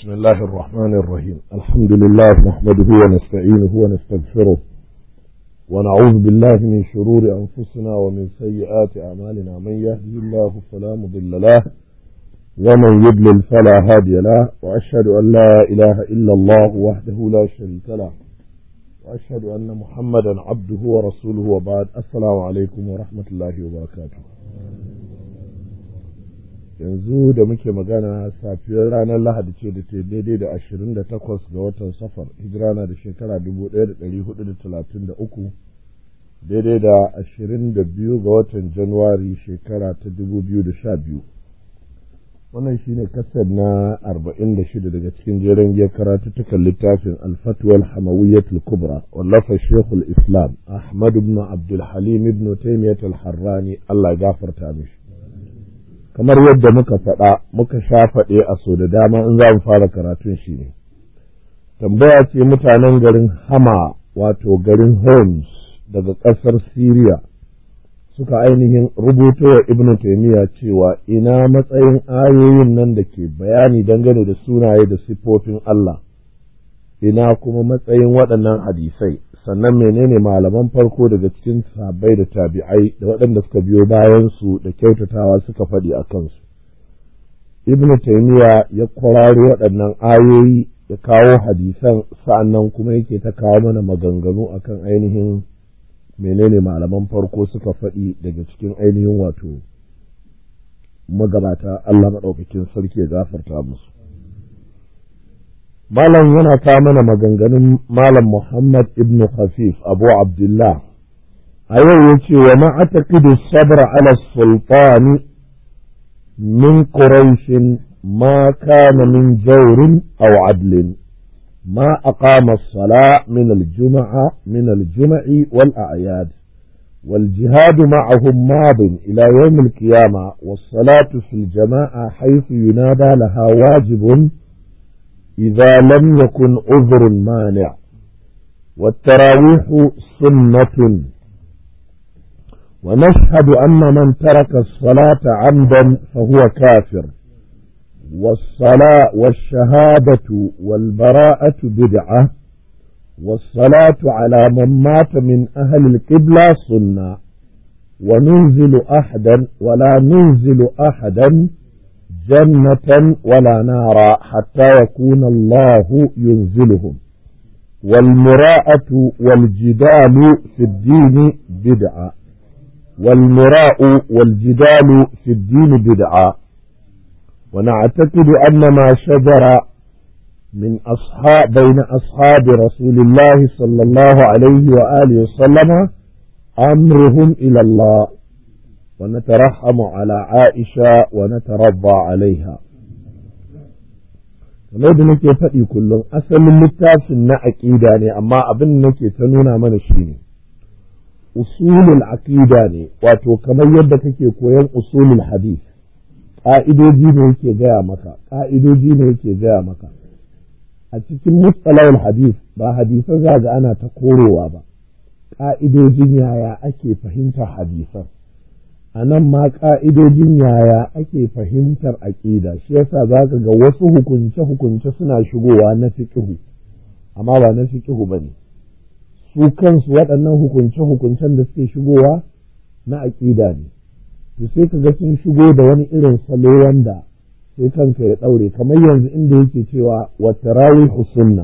بسم الله الرحمن الرحيم الحمد لله نحمده ونستعينه ونستغفره ونعوذ بالله من شرور أنفسنا ومن سيئات أعمالنا من يهدي الله فلا مضل له ومن يضلل فلا هادي له وأشهد أن لا إله إلا الله وحده لا شريك له وأشهد أن محمدا عبده ورسوله وبعد السلام عليكم ورحمة الله وبركاته. yanzu da muke magana safiyar ranar lahadi ce da ta daidai da 28 ga watan safar hijira na da shekara 1433 daidai da 22 ga watan januwari shekara ta 2012. wannan shine kasar na 46 daga cikin jeren giyar karatuttukan littafin alfatwal hamawiyyatul kubra wallafa shekul islam ahmad ibn abdul halim ibn taymiyat al-harrani Allah ya gafarta mishi. kamar yadda muka faɗa muka sha faɗe a so da dama in za mu fara karatun shi ne tambaya ce mutanen garin Hama wato garin Homs daga ƙasar Syria suka ainihin rubuto wa Ibn Taymiyyah cewa ina matsayin ayoyin nan da ke bayani dangane da sunaye da siffofin Allah, ina kuma matsayin waɗannan hadisai, sannan menene malaman farko daga cikin sahabbai da tabi'ai da waɗanda suka biyo bayan su da kyautatawa suka faɗi a kansu. Ibn Taymiyyah ya kwararo waɗannan ayoyi ya kawo hadisan sa'annan kuma yake ta kawo mana maganganu akan ainihin menene malaman farko suka faɗi daga cikin ainihin wato magabata Allah maɗaukakin sarki ya gafarta musu. Malam yana kawo mana maganganun Malam Muhammad ibn Khafif Abu Abdullah a yau ya ce wa ma'ataqidu sabra ala sultani min quraishin ma kana min jawrin aw adlin ma aqama as-salah min al-jum'i wal a'yad والجهاد معهم ماض إلى يوم القيامة والصلاة في الجماعة حيث ينادى لها واجب إذا لم يكن عذر مانع والتراويح سنة ونشهد أن من ترك الصلاة عمدا فهو كافر والصلاة والشهادة والبراءة بدعة والصلاة على من مات من أهل القبلة سنة وننزل أحدا ولا ننزل أحدا جنة ولا نارا حتى يكون الله ينزلهم والمراءة والجدال في الدين بدعة والمراء والجدال في الدين بدعة ونعتقد أن ما شجر من بين أصحاب رسول الله صلى الله عليه وآله وسلم أمرهم إلى الله ونترحم على عائشة ونترضى عليها. kamar da nake faɗi kullum asalin littafin na aƙida ne amma abin da nake ta nuna mana shi ne usulul aƙida ne wato kamar yadda kake koyan usulul hadith ƙa'idoji ne yake gaya maka a cikin mustalahul hadith ba hadisan za ga ana ta korowa ba ƙa'idojin yaya ake fahimtar hadisan a nan ma ƙa'idojin yaya ake fahimtar aƙida shi yasa za ka ga wasu hukunce-hukunce suna shigowa na fiƙihu amma ba na fiƙihu ba ne su kansu waɗannan hukunce-hukuncen da suke shigowa na aƙida ne to sai ka ga sun shigo da wani irin salo wanda sai kanka ya ɗaure kamar yanzu inda yake cewa wa tarawih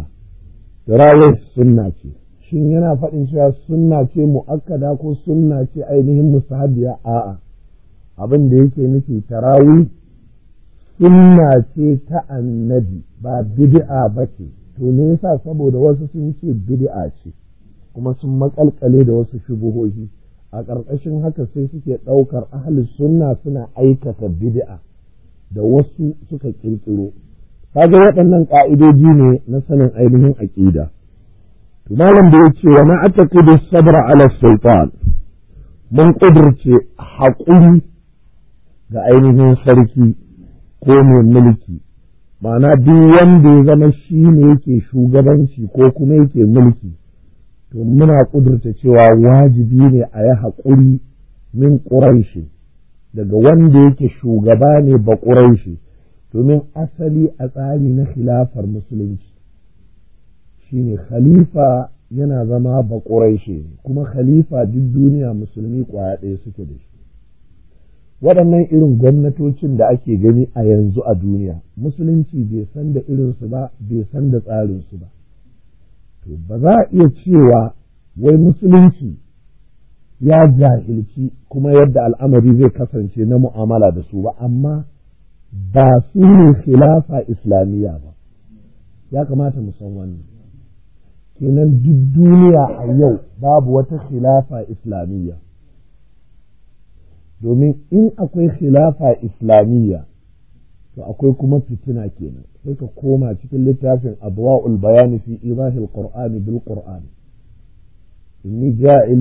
sunna ce shin yana faɗin cewa sunna ce mu'akkada ko sunna ce ainihin mustahabbiya a'a abin da yake nufi tarawih sunna ce ta annabi ba bid'a ba ce to ne yasa saboda wasu sun ce bid'a ce kuma sun makalkale da wasu shubuhohi a ƙarƙashin haka sai suke ɗaukar ahlus sunna suna aikata bid'a da wasu suka ƙirƙiro kaga waɗannan ƙa'idoji ne na sanin ainihin aƙida. Malam da ya ce wa na ataqidu sabra ala sultan mun ƙudurce haƙuri ga ainihin sarki ko mai mulki ma'ana duk wanda ya zama shi ne yake shugabanci ko kuma yake mulki to muna ƙudurta cewa wajibi ne a yi haƙuri min ƙuraishi daga wanda yake shugaba ne ba ƙuraishi domin asali a tsari na khilafar musulunci shine khalifa yana zama baƙuraishe kuma khalifa duk duniya musulmi ƙwaya ɗaya suke da shi. Waɗannan irin gwamnatocin da ake gani a yanzu a duniya musulunci bai san da irinsu ba, bai san da tsarinsu ba. To ba za a iya cewa wai musulunci ya jahilci kuma yadda al'amari zai kasance na mu'amala da su ba, amma ba su ne khilafa islamiyya ba. Ya kamata mu san wannan. Kenan duk duniya a yau babu wata khilafa islamiyya. Domin in akwai khilafa islamiyya to akwai kuma fitina kenan. Sai ka koma cikin littafin Adwa'ul Bayani fi Idahil Qur'ani bil Qur'an. Inni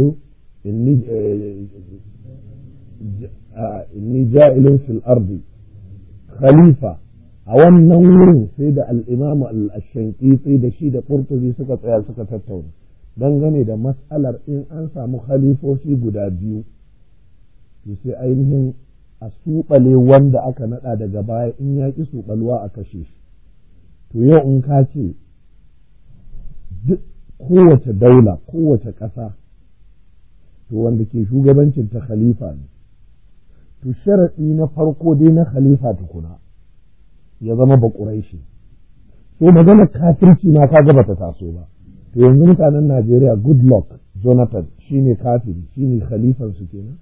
ja'ilun fil ardi khalifa. A wannan wurin sai da al-Imam al-Shanqiti da shi da Qurtubi suka tsaya suka tattauna dangane da mas'alar in an samu khalifofi guda biyu to sai ainihin a suɓale wanda aka naɗa daga baya in ya ƙi suɓalwa a kashe shi. To yau in ka ce duk kowace daula kowace ƙasa to wanda ke shugabancin ta khalifa ne, to sharaɗi na farko dai na khalifa tukuna ya zama baƙuraishi. So maganar kafirci ma ka gaba ta taso ba. To yanzu mutanen Najeriya Goodluck Jonathan shine kafiri, shine khalifan su kenan.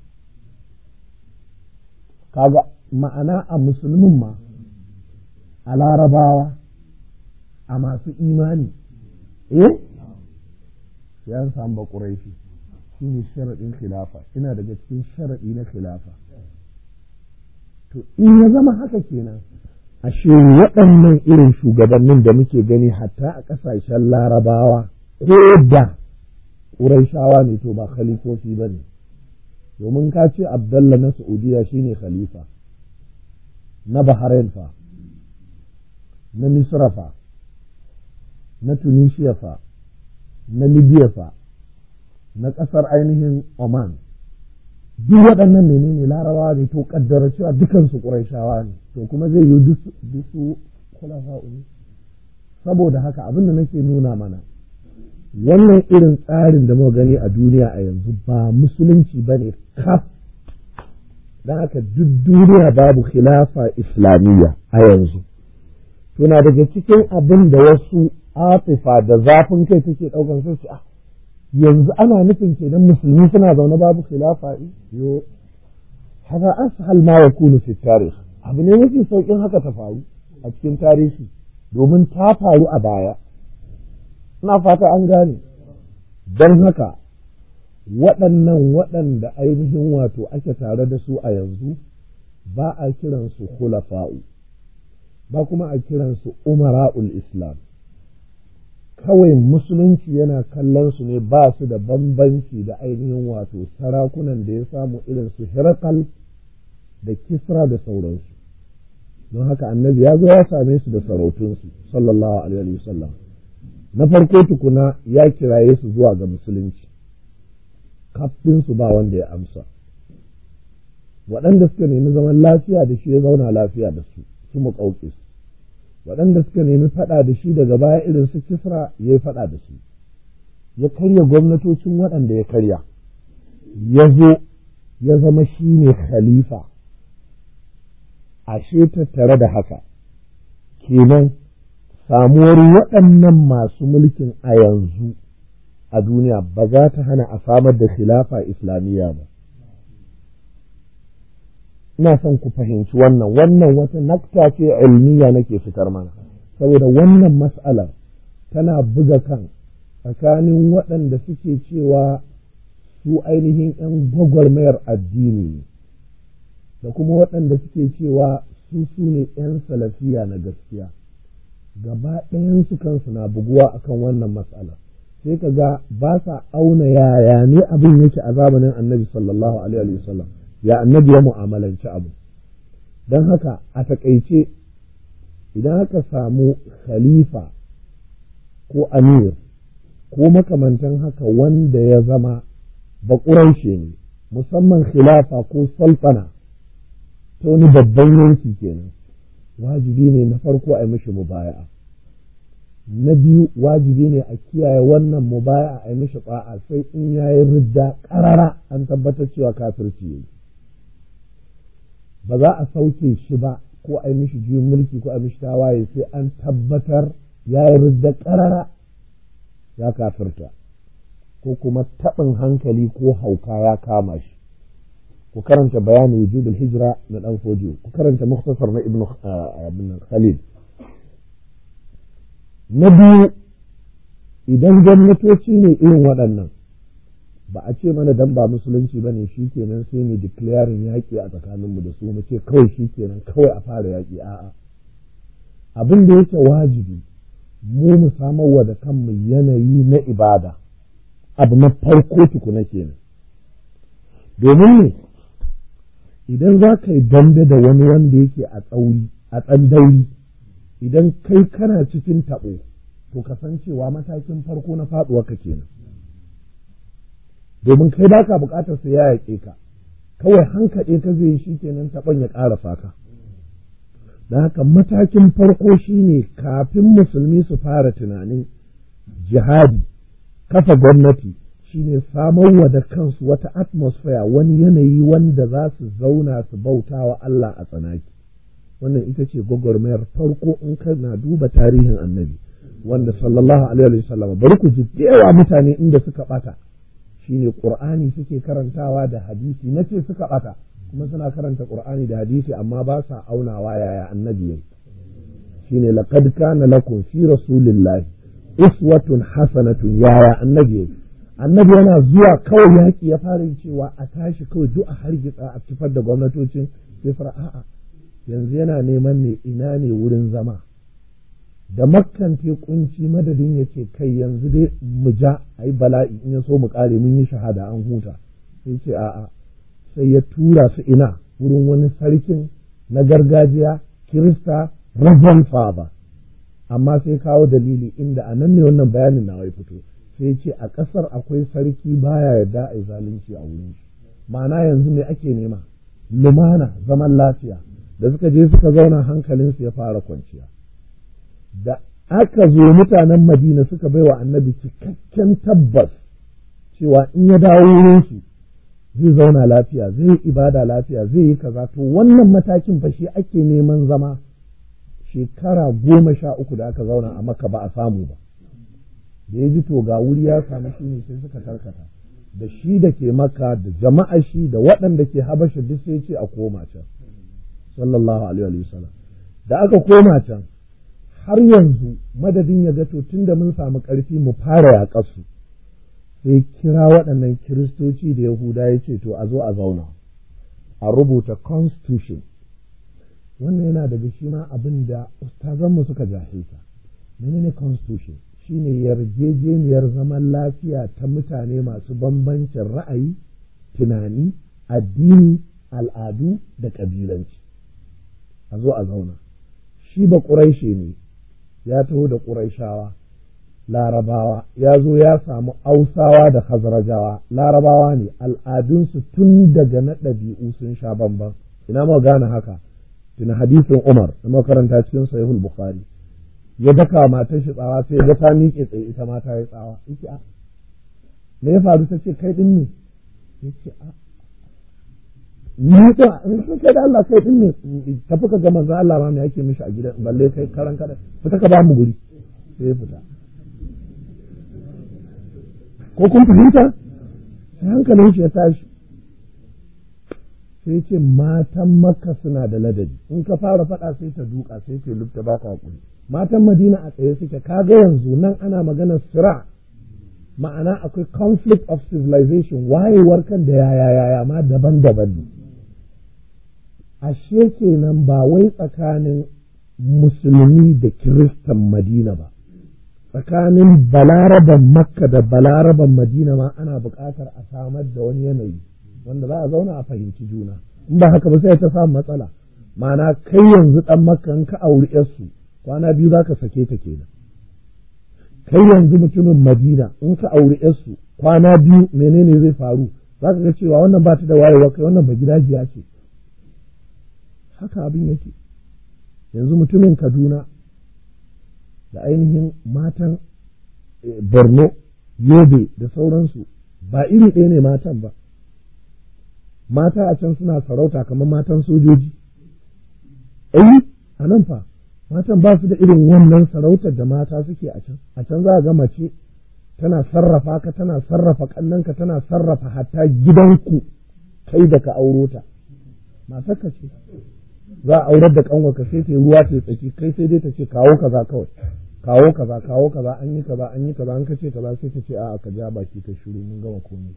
Kaga ma'ana a musulmin ma, a larabawa, a masu imani, sai an samu baƙuraishi, shi ne sharaɗin khilafa, ina daga cikin sharaɗi na khilafa. To in ya zama haka kenan, ashe waɗannan irin shugabannin da muke gani hatta a ƙasashen larabawa ko da ƙuraishawa ne to ba khalifofi ba ne. Domin ka ce Abdallah na Saudiya shine khalifa, na Bahrain fa, na Misra fa, na Tunisia fa, na Libya fa, na ƙasar ainihin Oman, duk waɗannan menene larabawa ne, to kaddara cewa dukansu ƙuraishawa ne, to kuma zai yi dusu khulafa'u ne. Saboda haka abin da nake nuna mana wannan irin tsarin da muka gani a duniya a yanzu ba musulunci ba ne kaf. Don haka duk duniya babu khilafa islamiyya a yanzu. Tuna daga cikin abin da wasu atifa da zafin kai take ɗaukar sai ce yanzu ana nufin kenan musulmi suna zaune babu khilafa. Yo hada ashal ma yakunu fi tarikh, abu ne mafi saukin haka ta faru a cikin tarihi domin ta faru a baya. Ina fata an gane. Don haka waɗannan waɗanda ainihin wato ake tare da su a yanzu ba a kiransu khulafa'u, ba kuma a kiransu umara'ul islam. Kawai musulunci yana kallon su ne ba su da bambanci da ainihin wato sarakunan da ya samu irin su Hirakal da Kisra da sauransu. Don haka annabi ya zo ya same su da sarautunsu sallallahu alaihi wa sallam. Na farko tukuna ya kiraye su zuwa ga musulunci, kafin su ba wanda ya amsa. Waɗanda suka nemi zaman lafiya da shi ya zauna lafiya da su, su Muqawqis. Waɗanda suka nemi faɗa da shi daga baya irin su Kisra ya yi faɗa da su, ya karya gwamnatocin waɗanda ya karya, ya zo ya zama shi ne khalifa. Ashe tattare da haka kenan samuwar waɗannan masu mulkin a yanzu a duniya ba za ta hana a samar da khilafa islamiyya ba. Ina son ku fahimci wannan wata nakta ce ilmiya nake fitar mana, saboda wannan mas'alar tana buga kan tsakanin waɗanda suke cewa su ainihin 'yan gwagwarmayar addini ne da kuma waɗanda suke cewa su ne 'yan salafiya na gaskiya. Gaba ɗayansu kansu na buguwa akan wannan mas'ala, sai ka ga ba sa auna yaya ne abin yake a zamanin annabi sallallahu alaihi wa sallam, ya annabi ya mu'amalanci abu. Don haka a taƙaice idan aka samu khalifa ko amir ko makamantan haka wanda ya zama baƙuraishe ne, musamman khilafa ko sultana ta wani babban yanki kenan, wajibi ne na farko a yi mishi mubaya'a, na biyu wajibi ne a kiyaye wannan mubaya'a a yi mishi ba'a sai in yayi ridda ƙarara an tabbatar cewa kafirci yayi. Ba za a sauke shi ba ko a yi mishi juyin mulki ko a yi mishi tawaye sai an tabbatar yayi ridda ƙarara ya kafirta ko kuma taɓin hankali ko hauka ya kama shi. Ku karanta bayanin wujudul hijra na dan Fodiyo, ku karanta mukhtasar na ibn Khalil. Na biyu, idan gwamnatoci ne irin waɗannan ba a ce mana dan ba musulunci bane shikenan sai mu declaring yaƙi a tsakaninmu da su mu ce kawai shikenan kawai a fara yaƙi, a'a. Abin da yake wajibi mu samarwa da kanmu yanayi na ibada, abu na farko tukuna kenan. Domin ne idan za ka yi dambe da wani wanda yake a tsauri a tsandauri, idan kai kana cikin taɓo to kasancewa matakin farko na faɗuwa ka kenan. Domin kai ba ka buƙatar sai ya yaƙe ka, kawai hankaɗe ka zai yi shi kenan taɓon ya ƙara faka. Da haka matakin farko shine kafin musulmi su fara tunanin jihadi, kafa gwamnati, shine samarwa da kansu wata atmosphere, wani yanayi wanda za su zauna su bauta wa Allah a tsanaki. Wannan ita ce gwagwarmayar farko in kana duba tarihin annabi wanda sallallahu alaihi wasallam. Bari ku ji yawa mutane inda suka bata shine Qur'ani suke karantawa da hadisi, nace suka bata kuma suna karanta Qur'ani da hadisi amma ba sa aunawa yaya annabi yayi. Shine laqad kana lakum fi rasulillahi uswatun hasanatun, yaya annabi yayi. Annabi yana zuwa kawai yaƙi ya fara cewa a tashi kawai duk a hargitsa a kifar da gwamnatocin, sai fara a'a yanzu yana neman ne ina ne wurin zama. Da Makkan te kunci madadin ya ce kai yanzu dai mu ja a yi bala'i in ya so mu ƙare mun yi shahada an huta, sai ce a'a, sai ya tura su ina wurin wani sarkin na gargajiya Kirista, Reverend Father, amma sai kawo dalili inda a nan ne wannan bayanin na wai fito. Sai ce a ƙasar akwai sarki baya yarda a yi zalunci a wurin shi. Ma'ana yanzu me ake nema? Lumana, zaman lafiya. Da suka je suka zauna hankalinsu ya fara kwanciya. Da aka zo mutanen Madina suka baiwa annabi cikakken tabbas cewa in ya dawo wurinsu zai zauna lafiya, zai yi ibada lafiya, zai yi kaza. To wannan matakin fa shi ake neman zama. Shekara 13 da aka zauna a Makka ba a samu ba. Da ya ji to ga wuri ya samu shi ne sai suka karkata da shi da ke Makka da jama'a shi da waɗanda ke Habasha duk sai ce a koma can sallallahu alaihi wasallam. Da aka koma can har yanzu madadin ya ga to tunda mun samu ƙarfi mu fara yaƙar su, sai kira waɗannan Kiristoci da Yahuda ya ce to a zo a zauna a rubuta constitution. Wannan yana daga shi ma abin da ustazanmu suka jahilta. Menene constitution? Shine yarjejeniyar zaman lafiya ta mutane masu bambancin ra'ayi, tunani, addini, al'adu da ƙabilanci. A zo a zauna. Shi ba ƙuraishe ne, ya taho da ƙuraishawa, larabawa, ya zo ya samu ausawa da khazrajawa, larabawa ne, al'adunsu tun daga na ɗabi'u sun sha bamban. Ina ma gane haka? Tuna hadisin Umar da makaranta cikin Sahihul Bukhari. Ya daka matar shi tsawa sai ga ta miƙe tsaye ita ma ta yi tsawa. Yake a me ya faru? Ta ce kai din ne? Yake a ni da in kai da Allah kai din ne, tafi ka ga manzo Allah ma me yake mishi a gidan, balle kai karan kada fita ka ba mu guri. Sai fita. Ko kun fahimta? Sai hankalin shi ya tashi. Sai ce matan Makka suna da ladabi, in ka fara faɗa sai ta duka sai ce lufta ba ka hakuri. Matan Madina a tsaye suke, kaga yanzu nan ana maganar sira, ma'ana akwai conflict of civilization, wayewar kan da yaya ma daban-daban ne. Ashe kenan ba wai tsakanin musulmi da kiristan Madina ba, tsakanin balaraban Makka da balaraban Madina ma ana buƙatar a samar da wani yanayi wanda za a zauna a fahimci juna. In ba haka ba sai ta samu matsala. Ma'ana kai yanzu ɗan Makka in ka auri yarsu kwana biyu za ka sake ta kenan. Kai yanzu mutumin Madina in ka auri yarsu kwana biyu menene zai faru? Za ka ga cewa wannan ba ta da wayewa, kai wannan ba gidajiya ce. Haka abin yake. yanzu mutumin Kaduna da ainihin matan Borno, Yobe da sauransu ba iri ɗaya ne matan ba. Mata a can suna sarauta kamar matan sojoji. A nan fa matan ba su da irin wannan sarautar da mata suke a can. A can za a ga mace tana sarrafa ka, tana sarrafa kannanka, tana sarrafa hatta gidanku kai da ka auro ta. Matarka ce. Za a aurar da kanwarka sai ta ruwa ta tsaki, kai sai dai ta ce kawo kaza kawai. Kawo kaza, an yi kaza, an kace kaza sai ta ce a'a ka ja baki ta shiru mun gama komai.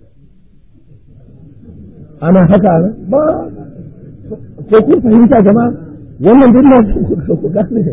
Ana haka ne? Ba ko kun fahimta jama'a wannan dinnan ku gane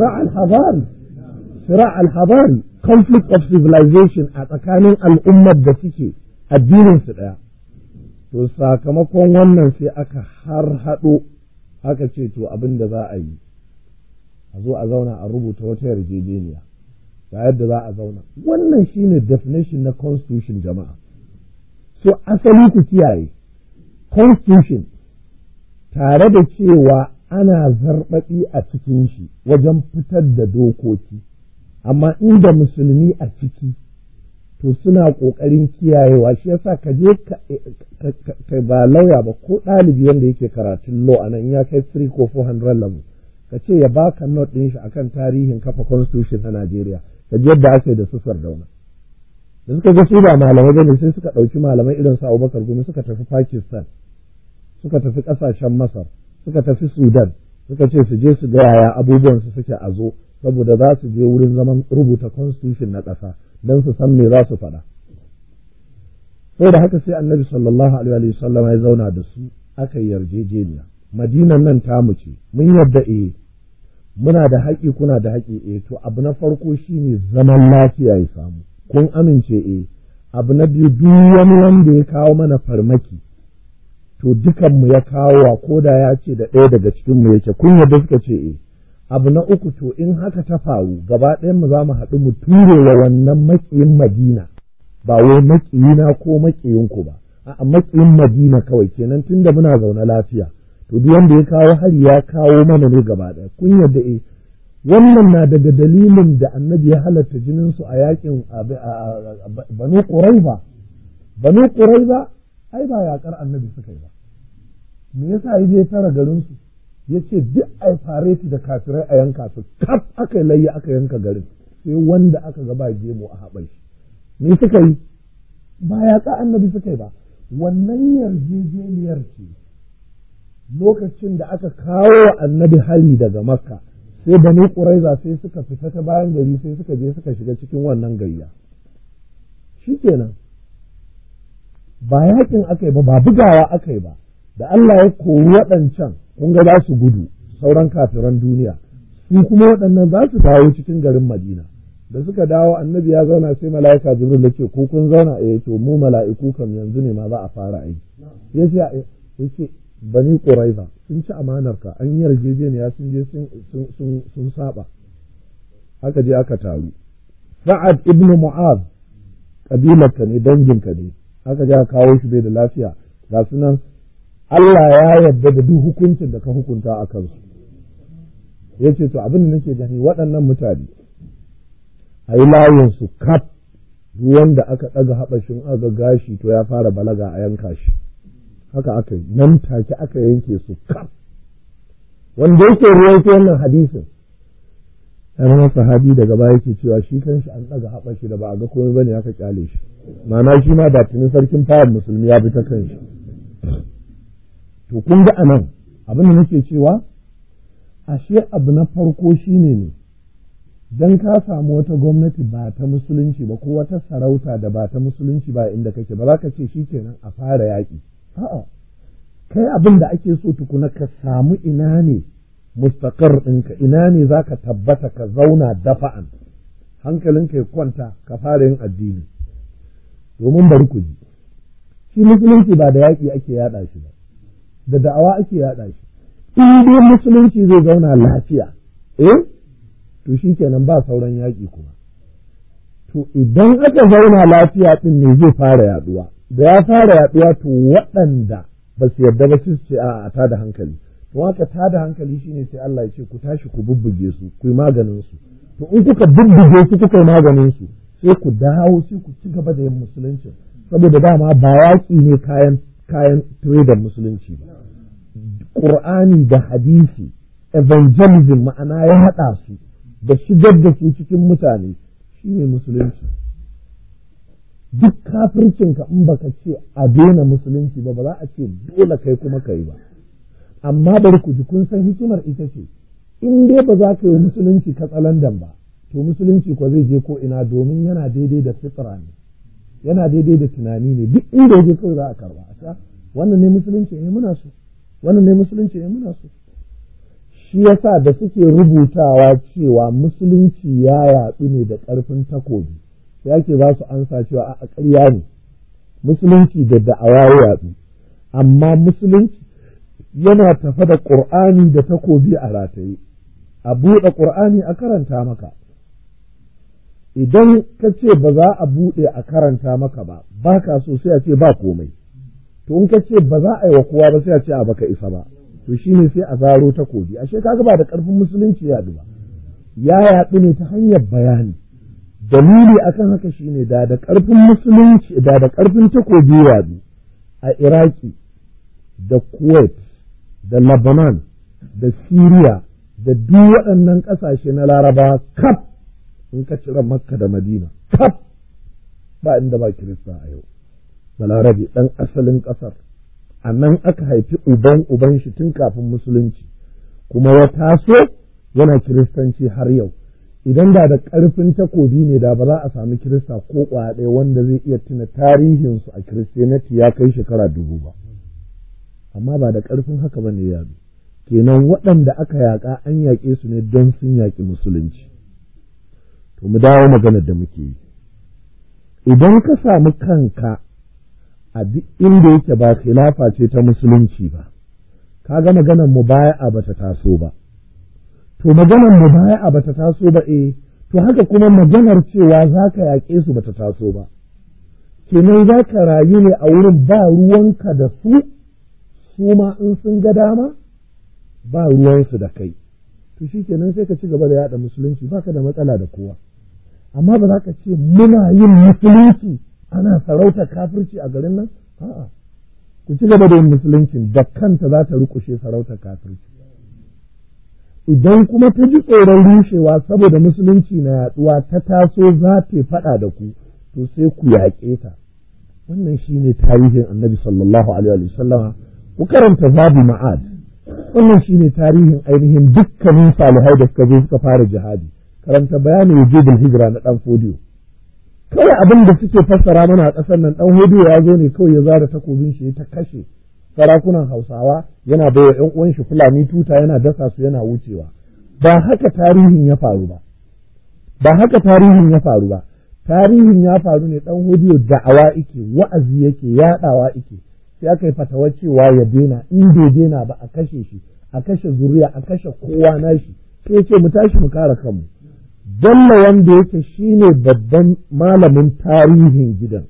sira' al-hadari conflict of civilization a tsakanin al'ummar da suke addinin su daya. To sakamakon wannan sai aka haɗo aka ce to abin da za a yi a zo a zauna a rubuta wata yarjejeniya ga yadda za a zauna. Wannan shine definition na constitution jama'a. So asali ku kiyaye constitution tare da cewa ana zarbaɗi a cikin shi wajen fitar da dokoki, amma inda musulmi a ciki to suna ƙoƙarin kiyayewa. Shi yasa ka je ka ba lauya ba ko ɗalibi wanda yake karatun law a nan ya kai 300 ko 400 level ka ce ya baka note ɗin shi akan tarihin kafa constitution na Najeriya ka je yadda ake da su Sardauna. Da suka ga su ba malamai bane sai suka ɗauki malamai irin su Abubakar Gumi suka tafi Pakistan, suka tafi ƙasashen Masar, suka tafi Sudan, suka ce su je su ga yaya abubuwan su suke a zo saboda za su je wurin zaman rubuta constitution na ƙasa don su san me za su faɗa. Sai da haka sai Annabi sallallahu alaihi wa sallam ya zauna da su aka yarjejeniya. Madinan nan tamu ce, mun yarda muna da haƙi kuna da haƙi to abu na farko shine zaman lafiya ya samu. Kun amince abu na biyu duk wani wanda ya kawo mana farmaki to dukanmu ya kawo ko da ya ce da ɗaya daga cikinmu yake kun yarda suka ce abu na uku to in haka ta faru gaba ɗayan mu za mu haɗu mu ture wa wannan maƙiyin Madina ba wai maƙiyina ko maƙiyinku ba a'a maƙiyin Madina kawai kenan tunda muna zaune lafiya to duk wanda ya kawo hari ya kawo mana ne gaba ɗaya kun yarda wannan na daga dalilin da Annabi ya halatta jinin su a yakin Banu Quraiza ai ba yakar Annabi suka yi ba. Me yasa yaje tara garin su yace duk ai fareti da kafirai a yanka su kaf aka layya aka yanka garin sai wanda aka ga ba gemu a haɓar shi. Me suka yi? Ba yaƙa Annabi suka yi ba. Wannan yarjejeniyar ce lokacin da aka kawo Annabi hari daga Makka sai Banu Quraiza sai suka fita ta bayan gari sai suka je suka shiga cikin wannan gayya. Shikenan ba yakin aka yi ba bugawa aka yi ba da Allah ya kori waɗancan kun ga za su gudu sauran kafiran duniya su kuma waɗannan za su dawo cikin garin Madina da suka dawo Annabi ya zauna sai mala'ika Jibril ya ce ko kun zauna to mu mala'iku kam yanzu ne ma za a fara aiki yace Bani Quraiza sun ci amanarka an yi yarjejeniya sun je sun saba aka je aka taru Sa'ad ibn Mu'az kabilarka ne danginka ne aka je aka kawo shi bai da lafiya ga sunan Allah ya yarda da duk hukuncin da ka hukunta a kansu yace to abin da nake gani waɗannan mutane a yi layin su kaf ruwan da aka ɗaga haɓashin aga gashi to ya fara balaga a yanka shi haka aka yi nan take aka yanke su kaf wanda yake ruwaito wannan hadisin ɗan sahabi daga baya yake cewa shi kanshi an ɗaga haɓa shi da ba a ga komai bane aka kyale shi ma'ana shi ma da tuni sarkin fawar musulmi ya bi ta kanshi to kun ga anan abin da nake cewa ashe abu na farko shine ne dan ka samu wata gwamnati ba ta musulunci ba ko wata sarauta da ba ta musulunci ba inda kake ba za ka ce shikenan a fara yaƙi a'a kai abin da ake so tukuna ka samu ina ne mustaqar ɗinka ina ne za ka tabbata ka zauna dafa'an hankalinka ya kwanta ka fara yin addini domin bari ku ji shi musulunci ba da yaƙi ake yaɗa shi ba da da'awa ake yaɗa shi in dai musulunci zai zauna lafiya to shi kenan ba sauran yaƙi kuma to idan aka zauna lafiya ɗin ne zai fara yaɗuwa da ya fara yaɗuwa to waɗanda ba su yarda ba su ce a ta da hankali to haka tada hankali shine sai Allah ya ce ku tashi ku bubbuge su ku yi maganin su, to in kuka bubbuge su kuka yi maganin su sai ku dawo sai ku ci gaba da yin musulunci, saboda dama ba yaƙi ne kayan trader musulunci ba. Qur'ani da hadisi evangelism ma'ana ya haɗa su da shigar da su cikin mutane shine musulunci. Duk kafircinka in baka ce a daina musulunci ba za a ce dole kai kuma kai ba. Amma bari ku ji, kun san hikimar ita ce in dai ba za ka yi musulunci katsalandan ba, to musulunci ko zai je ko ina, domin yana daidai da fitra ne, yana daidai da tunani ne, duk inda ya je kawai za a karba a sha wannan ne musulunci ne muna so, wannan ne musulunci ne muna so. Shi yasa da suke rubutawa cewa musulunci ya yaɗu ne da ƙarfin takobi, ya ke ba su ansa cewa a ƙarya ne, musulunci da da'awa ya yaɗu, amma musulunci yana tafa da ƙur'ani da takobi a rataye, a buɗe ƙur'ani a karanta maka. Idan ka ce ba za a buɗe a karanta maka ba, ba ka so sai a ce ba komai, to in ka ce ba za a yi wa kowa ba sai a ce a baka isa ba, to shi ne sai a zaro takobi. Ashe kaga ba da ƙarfin musulunci ya yaɗu ba, ya yaɗu ne ta hanyar bayani. Dalili akan haka shine da ƙarfin musulunci da ƙarfin takobi ya yaɗu a Iraki da Kuwait da Lebanon da Syria da duk waɗannan ƙasashe na Laraba kaf, in ka cire Makka da Madina kaf, ba inda ba Kirista a yau. Balarabe ɗan asalin ƙasar, a nan aka haifi uban shi tun kafin musulunci, kuma ya taso yana Kiristanci har yau. Idan da ƙarfin takobi ne da ba za a sami Kirista ko ƙwaya ɗaya wanda zai iya tuna tarihinsu a Kiristiyaniti ya kai shekara 1000 ba. Amma ba da ƙarfin haka ba ne ya zo. Kenan waɗanda aka yaƙa an yaƙe su ne don sun yaƙi musulunci. To mu dawo maganar da muke yi. Idan ka samu kanka a duk inda yake ba khilafa ce ta musulunci ba, ka ga maganar mubaya'a ba ta taso ba. To maganar mubaya'a ba ta taso ba, to haka kuma maganar cewa za ka yaƙe su ba ta taso ba. Kenan za ka rayu ne a wurin ba ruwanka da su ma in sun ga dama ba ruwansu da kai, to shi kenan sai ka ci gaba da yaɗa musulunci, ba ka da matsala da kowa. Amma ba za ka ce muna yin musulunci ana sarauta kafirci a garin nan, a'a, ku ci gaba da yin musuluncin, da kanta za ta rukushe sarautar kafirci. Idan kuma ta ji tsoron rushewa saboda musulunci na yaduwa ta taso za ta faɗa da ku, to sai ku yaƙe ta. Wannan shine tarihin Annabi sallallahu alaihi wa sallama. Ku karanta Zabi Ma'ad, wannan shine tarihin ainihin dukkanin salihai da suka zo suka fara jihadi. Karanta bayanin wujubul hijira na ɗan Fodiyo. Kawai abin da suke fassara mana a ƙasar nan, ɗan Fodiyo ya zo ne kawai ya zara takobin shi ta kashe sarakunan Hausawa, yana baiwa ƴan uwan shi Fulani tuta, yana dasa su yana wucewa. Ba haka tarihin ya faru ba. Ba haka tarihin ya faru ba. Tarihin ya faru ne ɗan Fodiyo da'awa yake, wa'azi yake, yaɗawa yake. Sai aka yi fatawa cewa ya daina, in bai daina ba a kashe shi, a kashe zuriya, a kashe kowa nashi. Sai ya ce mu tashi mu kare kanmu. Bello wanda yake shine babban malamin tarihin gidan,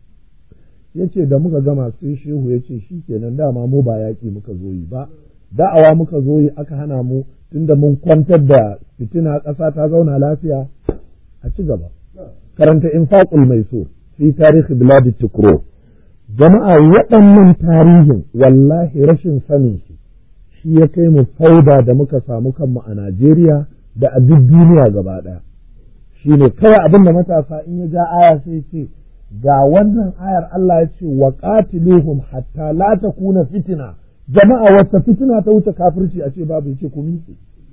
ya ce da muka gama sai shehu ya ce shi kenan, dama mu ba yaƙi muka zo yi ba, da'awa muka zo yi, aka hana mu, tunda mun kwantar da fitina, ƙasa ta zauna lafiya, a ci gaba. Karanta Infaqul Maisur fi tarihi biladi Tukro. Jama'a waɗannan tarihin wallahi rashin sanin su shi ya kai mu fauda da muka samu kanmu a Najeriya da a duk duniya gaba ɗaya. Shi ne kawai abin da matasa in ya ja aya sai ce ga wannan ayar Allah ya ce wa qatiluhum hatta la takuna fitina. Jama'a wata fitina ta wuce kafirci a ce babu, yace ku miƙe.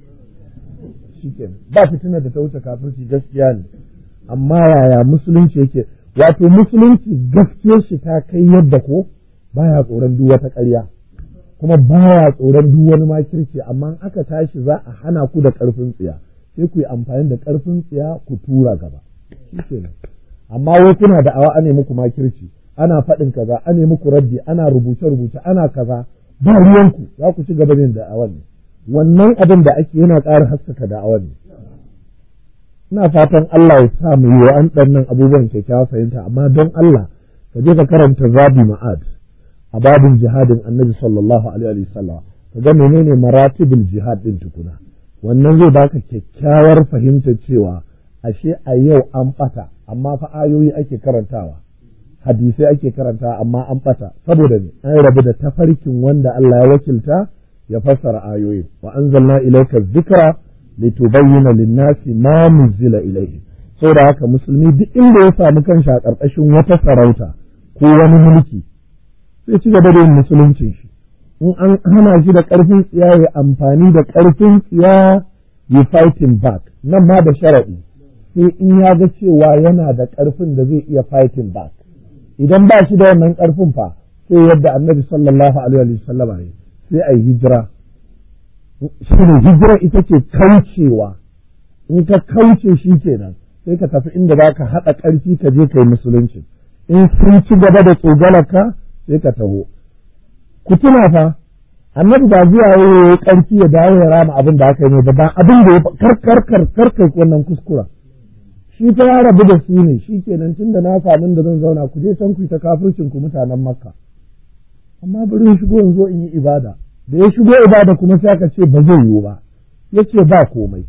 Shikenan ba fitina da ta wuce kafirci, gaskiya ne. Amma yaya musulunci yake? Wato musulunci gaskiyar shi ta kai yadda ko baya tsoron duk wata ƙarya, kuma baya tsoron duk wani makirci, amma aka tashi za a hana ku da ƙarfin tsiya, sai ku yi amfani da ƙarfin tsiya ku tura gaba. Shikenan. Amma wai kuna da awa ane muku makirci, ana faɗin kaza, ane muku raddi, ana rubuce-rubuce, ana kaza, ba ruwanku, za ku ci gaba da da'awar ne. Wannan abin da ake yana ƙara haskaka da'awar ne. Ina fatan Allah ya sa mu yi wa an ɗannan abubuwan kyakkyawa fahimta, amma don Allah ka je ka karanta Zabi Ma'ad a babin jihadin Annabi sallallahu alaihi wa sallam. ka ga menene maratibul jihad din tukuna. Wannan zai baka kyakkyawar fahimtar cewa ashe a yau an ɓata, amma fa ayoyi ake karantawa, hadisai ake karantawa, amma an ɓata saboda ne an rabu da tafarkin wanda Allah ya wakilta ya fassara ayoyi. Wa anzalna ilayka dhikra litubayyana lin-nasi ma nuzila ilayhim. Saboda haka musulmi duk inda ya samu kanshi a ƙarƙashin wata sarauta ko wani mulki sai ci gaba da yin musuluncin shi. In an hana shi da ƙarfin tsiya ya amfani da ƙarfin tsiya ya fighting back, nan ma da sharaɗi sai in ya ga cewa yana da ƙarfin da zai iya fighting back. Idan ba shi da wannan ƙarfin fa sai yadda annabi sallallahu alaihi wa sallam ya sai a yi hijira. Shi ne hijira ita ce kaucewa, in ka kauce shi kenan sai ka tafi inda za ka haɗa ƙarfi ka je ka yi musulunci. In sun ci gaba da tsogalarka sai ka taho. Ku tuna fa annabi ba zuwa ya yi ƙarfi ya dawo ya rama abin da aka yi ba, ba abin da ya karkar wannan kuskura. Shi ta ya rabu da su ne, shi kenan tun da na samu da zan zauna ku je can ku ta kafircin ku mutanen Makka. Amma bari in shigo in zo in yi ibada. Da ya shigo ibada kuma sai aka ce ba zai yiwu ba, ya ce ba komai.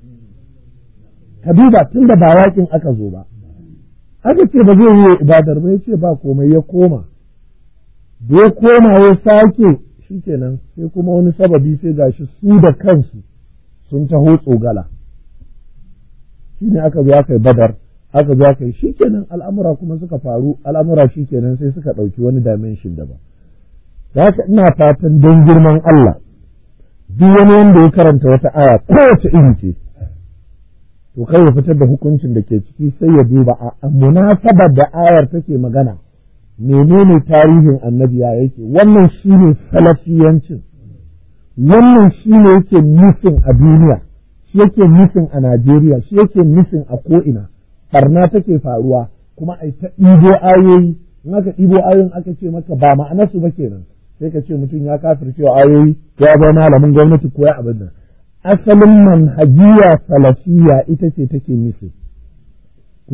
Ka duba tun da ba yakin aka zo ba, aka ce ba zai yi ibadar ba, ya ce ba komai, ya koma. Da ya koma ya sake shi kenan sai kuma wani sababi sai gashi su da kansu sun taho tsogala. Shi ne aka zo aka yi Badar, aka zo aka yi shi kenan al'amura kuma suka faru, al'amura shi kenan sai suka ɗauki wani dimension daban. Da haka ina fatan don girman Allah duk wani wanda ya karanta wata aya kowace iri ce to kai ya fitar da hukuncin da ke ciki sai ya duba a munasabar da ayar take magana menene tarihin annabi ya yake. Wannan shine salafiyancin, wannan shine yake nufin a duniya, shi yake nufin a Najeriya, shi yake nufin a ko'ina. Barna take faruwa kuma ai ta ɗibo ayoyi, in aka ɗibo ayoyin aka ce maka ba ma'anarsu ba kenan sai ka ce mutum ya kafircewa ayoyi ko ya zama malamin gwamnati ko ya abin nan. Asalin manhajiya salafiya ita ce take nufi. Ku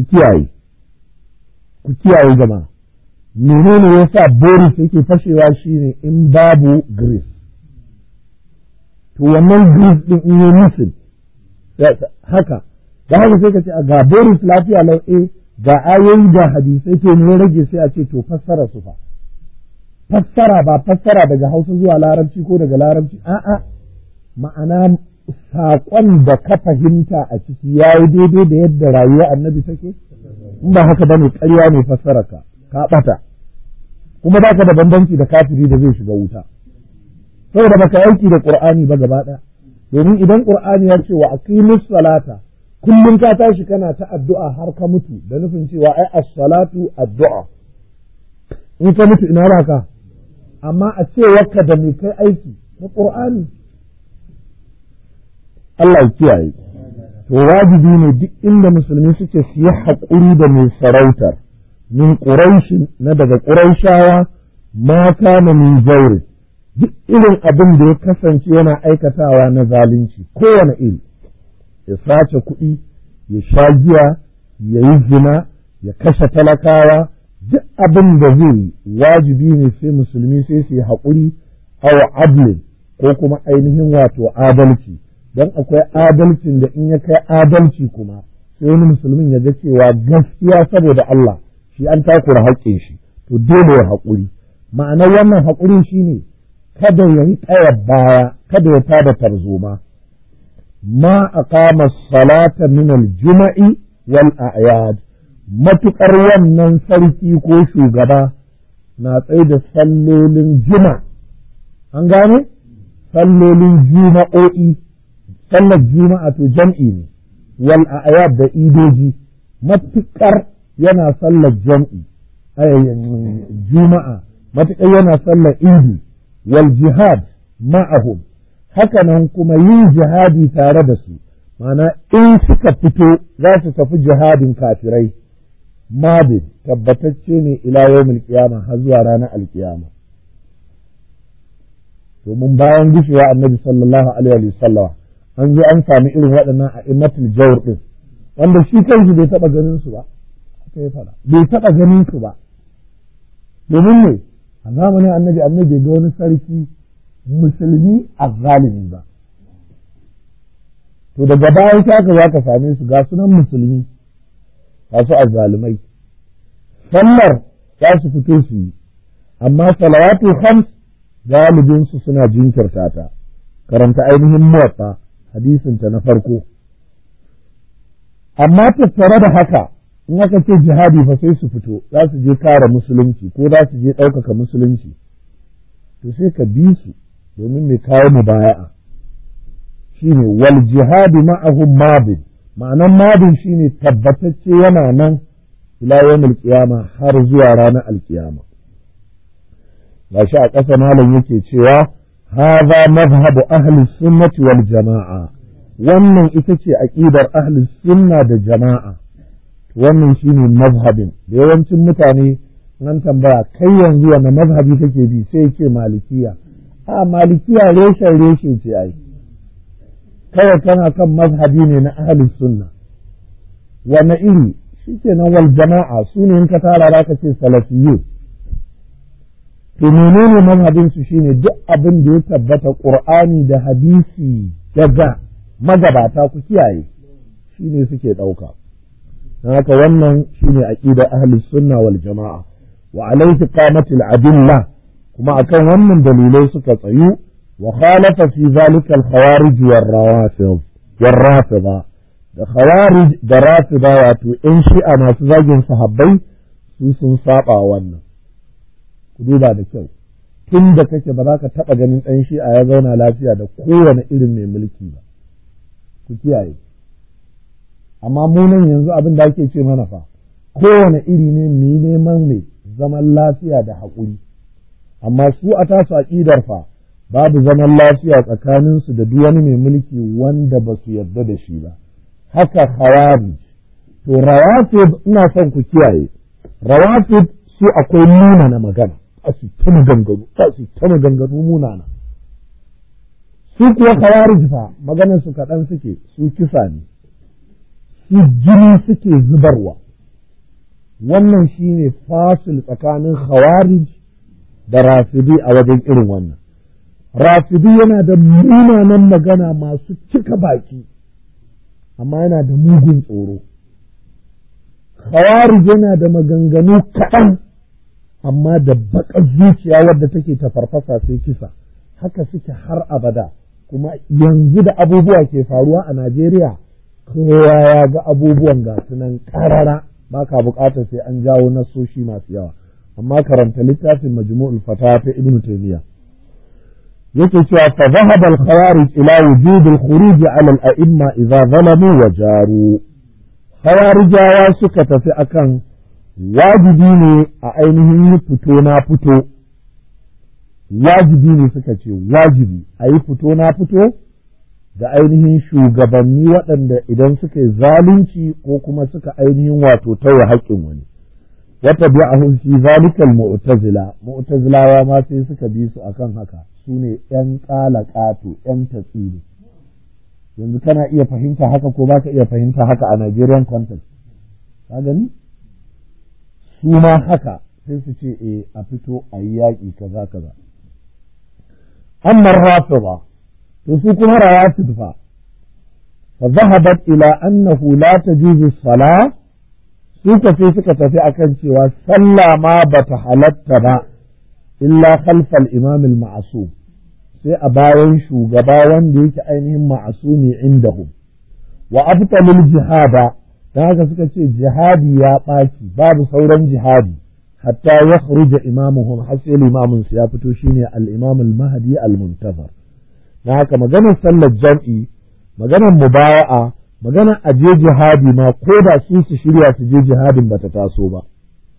kiyaye jama'a. Menene yasa Boris yake fashewa shine in babu Greece. To wannan Greece din in yi musul haka da haka sai ka ce ga Boris lafiya lau ga ayoyi ga hadisai to ne rage sai a ce to fassara su fa. Fassara ba fassara daga Hausa zuwa Larabci ko daga Larabci a'a ma'ana saƙon da ka fahimta a ciki ya yi daidai da yadda rayuwa annabi take in ba haka bane ƙarya ne fassararka ka ɓata kuma ba ka da bambanci da kafiri da zai shiga wuta saboda baka aiki da Qur'ani ba gaba ɗaya. Domin idan Qur'ani ya ce wa aqimus salata kullum ka tashi kana ta addu'a har ka mutu da nufin cewa ai as-salatu addu'a, in ka mutu ina raka, amma a ce wakka da mai kai aiki na Qur'ani. Allah ya kiyaye. To wajibi ne duk inda musulmi suke su yi haƙuri da mai sarautar min Quraish na daga Quraishawa ma kana min jawri, duk irin abin da ya kasance yana aikatawa na zalunci kowane iri, ya sace kuɗi, ya sha giya, ya yi zina, ya kashe talakawa, duk abin da zai yi wajibi ne sai musulmi sai su yi haƙuri aw adlin ko kuma ainihin wato adalci. Don akwai adalcin da in ya kai adalci kuma sai wani musulmin ya ga cewa gaskiya saboda Allah shi an takura haƙƙin shi to dole ya haƙuri. Ma'anar wannan haƙuri shine kada ya yi ƙayar baya, kada ya tada tarzoma. Ma aqama salata min al-juma'i wal a'yad, matuƙar wannan sarki ko shugaba na tsaye da sallolin juma, an gane sallolin juma'o'i, sallar juma'a to jam'i ne, wal a'yad da idoji, matuƙar yana sallar jam'i juma'a, matuƙar yana sallar idi, wal jihad ma'ahum, haka nan kuma yin jihadi tare da su, mana in suka fito za su tafi jihadin kafirai, madin tabbatacce ne ila yawmil qiyama har zuwa ranar alkiyama. Domin bayan gushewa annabi sallallahu alaihi wa sallam an zo an sami irin waɗannan a immatul jawr din wanda shi kanshi bai taɓa ganin su ba, bai taɓa ganin su ba. Domin ne a zamanin annabi bai ga wani sarki musulmi azzalimi ba. To daga bayan haka za ka same su ga sunan musulmi ga su azzalimai, sallar za su fito su yi, amma salawatu khams galibin su suna jinkirta ta. Karanta ainihin muwatta hadisinta na farko. Amma tattare da haka in aka ce jihadi fa sai su fito za su je kare musulunci ko za su je ɗaukaka musulunci, to sai ka bi su domin mai kawo mubaya'a shine wal jihadi ma'ahum madin, ma'anan madin shine tabbatacce yana nan ila yawmil qiyama har zuwa ranar alkiyama. gashi a ƙasa malam yake cewa hadha madhhabu ahli sunnati wal jama'a, wannan ita ce aqidar ahli sunna da jama'a. Wannan shine mazhabin da yawancin mutane nan tambaya kai yanzu wani mazhabi kake bi sai ce malikiya. A malikiya reshe ce ai, kawai kana kan mazhabi ne na ahli sunna. Wani iri shikenan wal jama'a su ne in ka tara ka ce salafiyyu. To menene mazhabin su shine duk abin da ya tabbata Qur'ani da hadisi daga magabata ku kiyaye shine suke ɗauka. haka wannan shine aqida ahli sunna wal jamaa wa alayhi qamatil adilla, kuma akan wannan dalilai suka tsayu. wa khalafa fi zalika al khawarij war rafida da khawarij da rafida wato in shi'a masu zagin sahabbai su sun saba wannan. ku duba da kyau, tun da kake ba za ka taɓa ganin ɗan shi'a ya zauna lafiya da kowane irin mai mulki ba, ku kiyaye. Amma mu nan yanzu abin da ake ce mana fa kowane iri ne mu yi neman mai zaman lafiya da haƙuri, amma su a tasu aƙidar fa babu zaman lafiya tsakaninsu da duk wani mai mulki wanda ba su yarda da shi ba. Haka khawarij. To rawafid ina son ku kiyaye, rawafid su akwai nuna na magana, su ta maganganu munana. Su kuwa khawarij fa maganar su kaɗan suke, su kisa ne, su jini suke zubarwa. Wannan shine fasil tsakanin khawarij da rafidi a wajen irin wannan. Rafidi yana da munanan magana masu cika baki, amma yana da mugun tsoro. Khawarij yana da maganganu kaɗan, amma da baƙar zuciya wadda take ta farfasa sai kisa. Haka suke har abada. Kuma yanzu da abubuwa ke faruwa a Najeriya, kowa ya ga abubuwan ga sunan ƙarara, ba ka buƙatar sai an jawo nasoshi masu yawa. Amma karanta littafin Majmu'ul Fatawa ta Ibn Taymiyyah. yake cewa fa dhahaba al-khawarij ila wujub al-khuruj ala al-a'imma idza zalamu wa jaru. Khawarijawa suka tafi akan wajibi ne a ainihin yi fito na fito, wajibi ne suka ce wajibi a yi fito na fito da ainihin shugabanni waɗanda idan suka yi zalunci ko kuma suka ainihin wato tauye haƙƙin wani. wata bi'ahum fi zalika al-mu'tazila, mu'tazilawa ma sai suka bi su akan haka, su ne ‘yan ƙalaƙato, ‘yan tatsiri. Yanzu kana iya fahimta haka ko ba ka iya fahimta haka a Nigerian context, ka gani? Su ma haka sai su ce a fito a yi yaƙi kaza kaza. Amma rafida, to su kuma rawatib fa zahabat ila annahu la tajuzu salah, suka sai suka tafi akan cewa sallah ma bata halatta ba illa khalfal imam al-ma'sum, sai a bayan shugaba wanda yake ainihin ma'sumi indahum. wa abtalul jihada, dan haka suka ce jihadi ya ɓaci, babu sauran jihadi hatta yakhruja imamuhum, har sai limamin su ya fito shine al-imam al-mahdi al-muntazar. dan haka maganar sallar jam'i, maganar mubaya'a, magana a je jihadi ma ko da su shirya su je jihadin bata taso ba.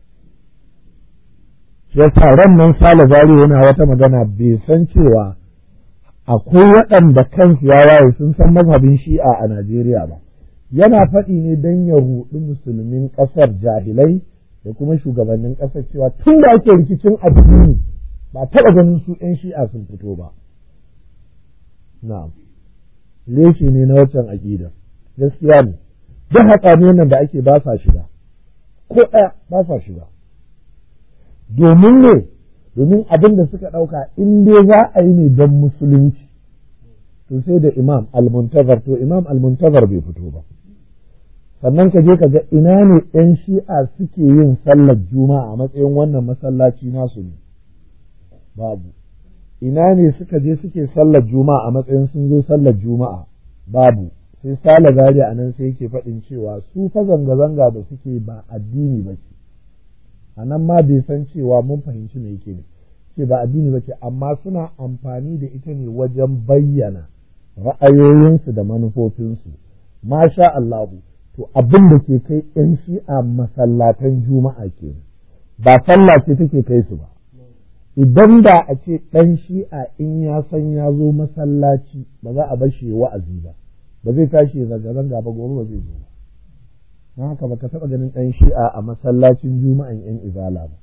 Shi yasa ran nan Sale Zari yana wata magana bai san cewa akwai waɗanda kansu ya waye sun san mazhabin Shi'a a Najeriya ba. Yana faɗi ne don ya ruɗi musulmin ƙasar jahilai da kuma shugabannin ƙasar cewa tun da ake rikicin addini ba taɓa ganin su ‘yan Shi'a sun fito ba. Na'am, reshe ne na waccan aƙidar. Gaskiya ne, duk hatsaniyan nan da ake ba sa shiga, ko ɗaya ba sa shiga. Domin ne domin abin da suka ɗauka in dai za a yi ne don musulunci to sai da imam al-muntazar, to imam al-muntazar bai fito ba. Sannan ka je ka ga ina ne ‘yan shi'a suke yin sallar juma'a a matsayin wannan masallaci nasu ne, babu. Ina ne suka je suke sallar juma'a a matsayin sun zo sallar juma'a, babu. Sai Sale Zaria a nan sai yake faɗin cewa su fa zanga-zanga da suke ba addini ba ce, a nan ma bai san cewa mun fahimci me yake ne, ce ba addini ba ce, amma suna amfani da ita ne wajen bayyana ra'ayoyinsu da manufofinsu. Masha Allahu, to abin da ke kai ‘yan shi'a masallatan juma'a ke ba sallah ce take kai su ba. Idan da a ce ɗan shi'a in ya san ya zo masallaci ba za a bar shi wa'azi ba, ba zai tashi zanga-zanga ba, gobe ba zai zo ba. Na haka baka taɓa ganin ɗan shi'a a masallacin juma'an ‘yan izala ba,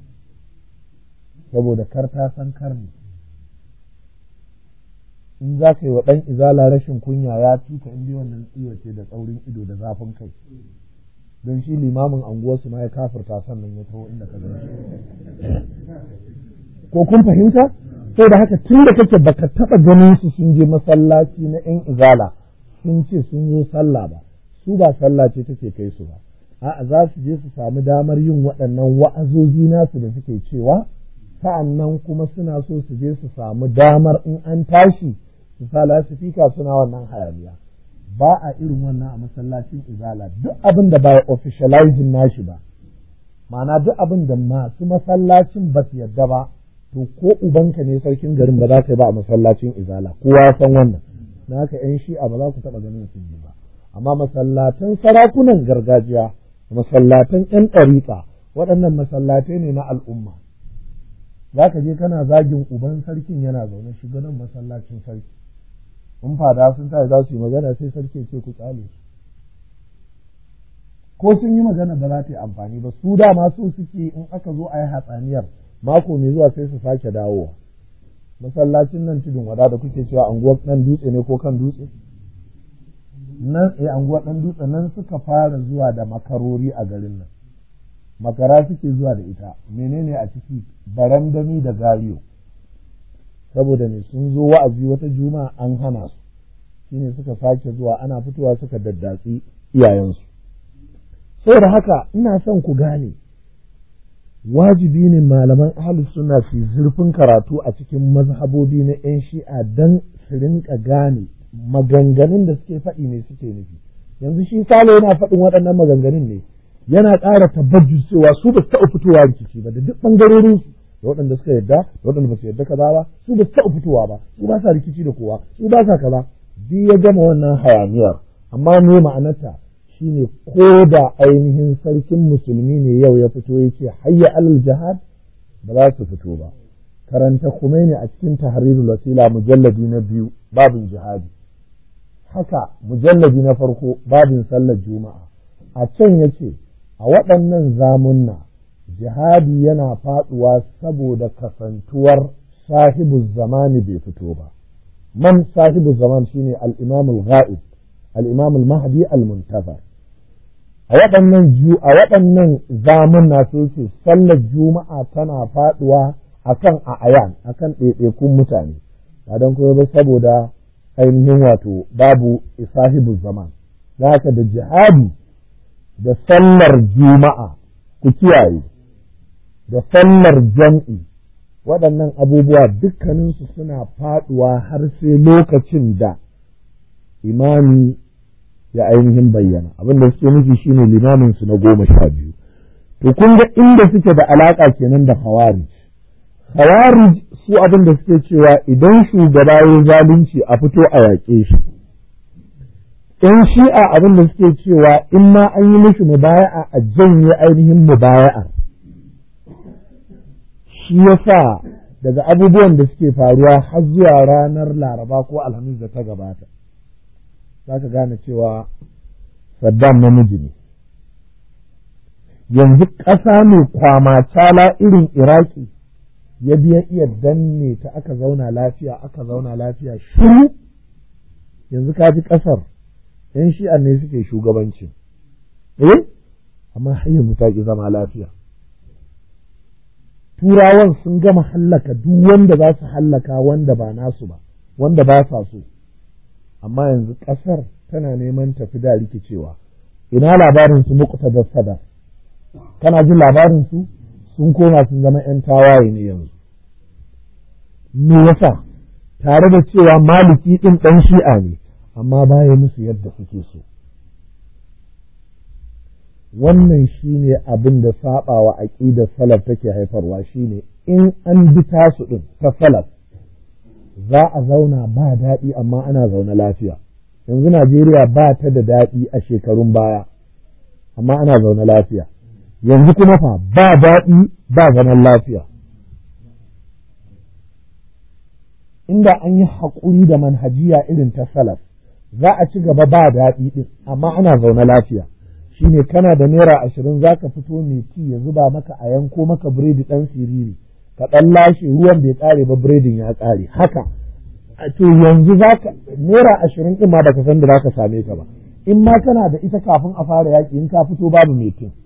saboda kar ta san karni. In za ka yi wa ɗan izala rashin kunya ya tuka in dai wannan tsiwace da tsaurin ido da zafin kai, don shi limamin anguwarsu ma ya kafirta sannan ya taho inda ka gani. Ko kun fahimta? Sai da haka tun da kake baka taɓa ganin su sun je masallaci na ‘yan izala sun ce sun zo sallah ba, su ba sallah ce take kai su ba, a'a za su je su samu damar yin waɗannan wa'azozi nasu da suke cewa, sa'an nan kuma suna so su je su samu damar in an tashi su sa lasifika suna wannan hayaniya. Ba a irin wannan a masallacin izala, duk abin da ba ya officializing nashi ba, ma'ana duk abin da masu masallacin ba su yadda ba, to ko ubanka ne sarkin garin ba za ka yi ba a masallacin izala, kowa ya san wannan. Na haka ‘yan shi'a ba za ku taɓa ganin sun yi ba, amma masallatan sarakunan gargajiya, masallatan ‘yan ɗariƙa, waɗannan masallatai ne na al'umma. Za ka je kana zagin uban sarkin yana zaune, shiga nan masallacin sarki, in fada sun tashi za su yi magana sai sarki ya ce ku tsale su, ko sun yi magana ba za ta yi amfani ba, su dama so suke in aka zo a yi hatsaniyar mako mai zuwa sai su sake dawowa. Masallacin nan tudun wada da kuke cewa anguwar ɗan dutse ne ko kan dutse, nan anguwar ɗan dutse nan suka fara zuwa da makarori a garin nan, makara suke zuwa da ita, menene a ciki, barandami da gariyo, saboda ne sun zo wa'azi wata juma'a an hana su, shine suka sake zuwa, ana fitowa suka daddatsi iyayensu. Saboda haka ina son ku gane wajibi ne malaman ahlus sunna su zurfin karatu a cikin mazhabobi na ‘yan shi'a don su rinka gane maganganun da suke faɗi ne suke nufi. Yanzu shi Sale yana faɗin waɗannan maganganun ne yana ƙara tabbaju cewa su ba su taɓa fitowa rikici ba da duk ɓangarorin su, da waɗanda suka yarda da waɗanda ba su yarda kaza ba, su ba su taɓa fitowa ba, su ba sa rikici da kowa, su ba sa kaza. Duk ya gama wannan hayaniyar, amma me ma'anarta shine ko da ainihin sarkin musulmi ne yau ya fito ya ce hayya alal jihad, ba za su fito ba. Karanta Khomeini a cikin Tahrirul Wasila mujalladi na 2 babin jihadi, haka mujalladi na farko babin sallar juma'a, a can ya ce a waɗannan zamunna jihadi yana faɗuwa saboda kasantuwar sahibu zamani bai fito ba. Man sahibu zaman shine al-imam al-ghaib, al-imam al-mahdi al-muntazar. A waɗannan zamunna sai ce sallar juma'a tana faɗuwa akan ayan, akan ɗaiɗaikun mutane, ba don kuma ba saboda ainihin wato babu sahibu zaman. Da haka da jihadi da sallar juma'a ku kiyaye, da sallar jam'i, waɗannan abubuwa dukkaninsu suna faɗuwa har sai lokacin da imami ya ainihin bayyana. Abin da suke nufi shine limamin su na 12. To kun ga inda suke da alaka kenan da khawarij. Khawarij su abin da suke cewa idan shugaba ya zalunci a fito a yaƙe shi. ‘Yan shi'a abin da suke cewa in ma an yi mishi mubaya'a a janye ainihin mubaya'a. Shi yasa daga abubuwan da suke faruwa har zuwa ranar Laraba ko Alhamis da ta gabata, za ka gane cewa Saddam namiji ne. Yanzu ƙasa mai kwamacala irin Iraki ya biya iya danne ta aka zauna lafiya shiru. Yanzu ka ji ƙasar ‘yan shi'an ne suke shugabanci, amma har yanzu ta ƙi zama lafiya. turawan sun gama hallaka duk wanda za su hallaka wanda ba nasu ba, wanda ba sa so, amma yanzu ƙasar tana neman tafi da rikicewa. Ina labarin su Muqtada Sadar, kana jin labarin su? Sun koma sun zama 'yan tawaye ne yanzu. Me yasa? Tare da cewa Maliki ɗin ɗan Shi'a ne, amma baya musu yadda suke so. Wannan shine abin da saɓawa aƙidar salaf take haifarwa, shine in an bi tasu ɗin ta salaf za a zauna ba daɗi amma ana zaune lafiya. Yanzu Najeriya ba ta da daɗi a shekarun baya, amma ana zaune lafiya. Yanzu kuma fa ba daɗi ba zaman lafiya. Inda an yi haƙuri da manhajiya irin ta salaf, za a ci gaba ba daɗi ɗin, amma ana zaune lafiya. Shi ne kana da naira 20 za ka fito mai ci ya zuba maka a yanko maka biredi ɗan siriri, ka ɗan lashe ruwan bai ƙare ba biredin ya ƙare. Haka, to yanzu za ka naira 20 ɗin ma baka san da za ka same ta ba. In ma kana da ita kafin a fara yaƙi, in ka fito babu mai cin.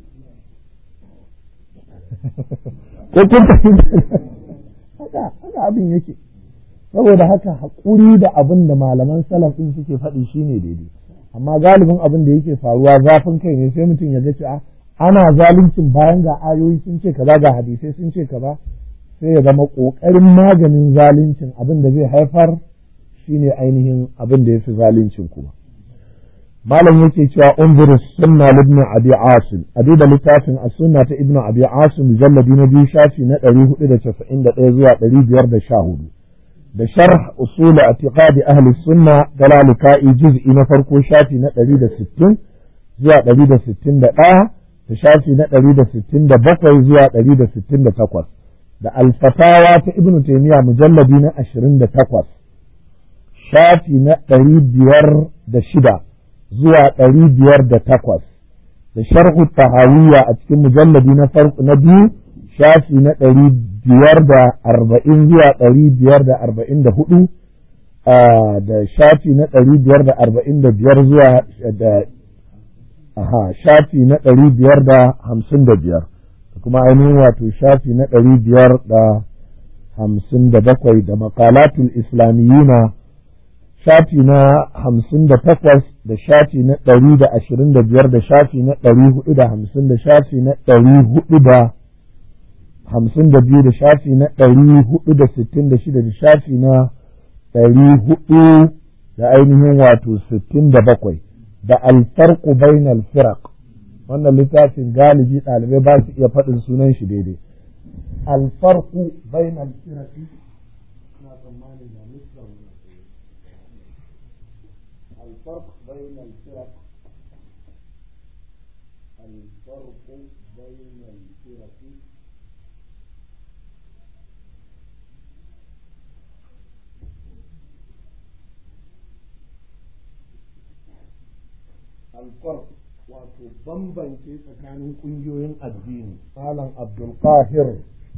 Ko kun haka abin yake. Saboda haka haƙuri da abin da malaman salaf ɗin suke faɗi shine daidai. Amma galibin abin da yake faruwa zafin kai ne, sai mutum ya ga cewa ana zaluncin bayan ga ayoyi sun ce kaza, ga hadisai sun ce kaza, sai ya zama ƙoƙarin maganin zaluncin abin da zai haifar shine ainihin abin da ya fi zaluncin kuma. Malam yake cewa unzur sunna ibn abi asim, da littafin as-sunna ta ibn abi asim mujalladi na 2 shafi na 491 zuwa 514, da sharh usul i'tiqadi ahli sunna dalalika'i juz'i na farko shafi na 160 zuwa 161, da shafi na 167 zuwa 168, da al-fatawa ta ibn taymiya mujalladi na 28 shafi na 506 zuwa 508, da sharhu tahawiyya a cikin mujalladi na farko na biyu shafi na 540 zuwa 544, da shafi na 545 zuwa shafi na 555, da kuma ainihin wato shafi na 557, da maqalatul islamiyina shafi na 58, da shafi na 125, da shafi na 450, da shafi na 452, da shafi na 466, da shafi na 400 da ainihin wato 67, da alfarqu bainal firaq. Wannan littafin galibi ɗalibai ba su iya faɗin sunan shi daidai. Alfarqu bainal firaq, na tsammanin da الفرق بين الفرق الفرق wato bambance tsakanin ƙungiyoyin addini. Malam Abdul Qahir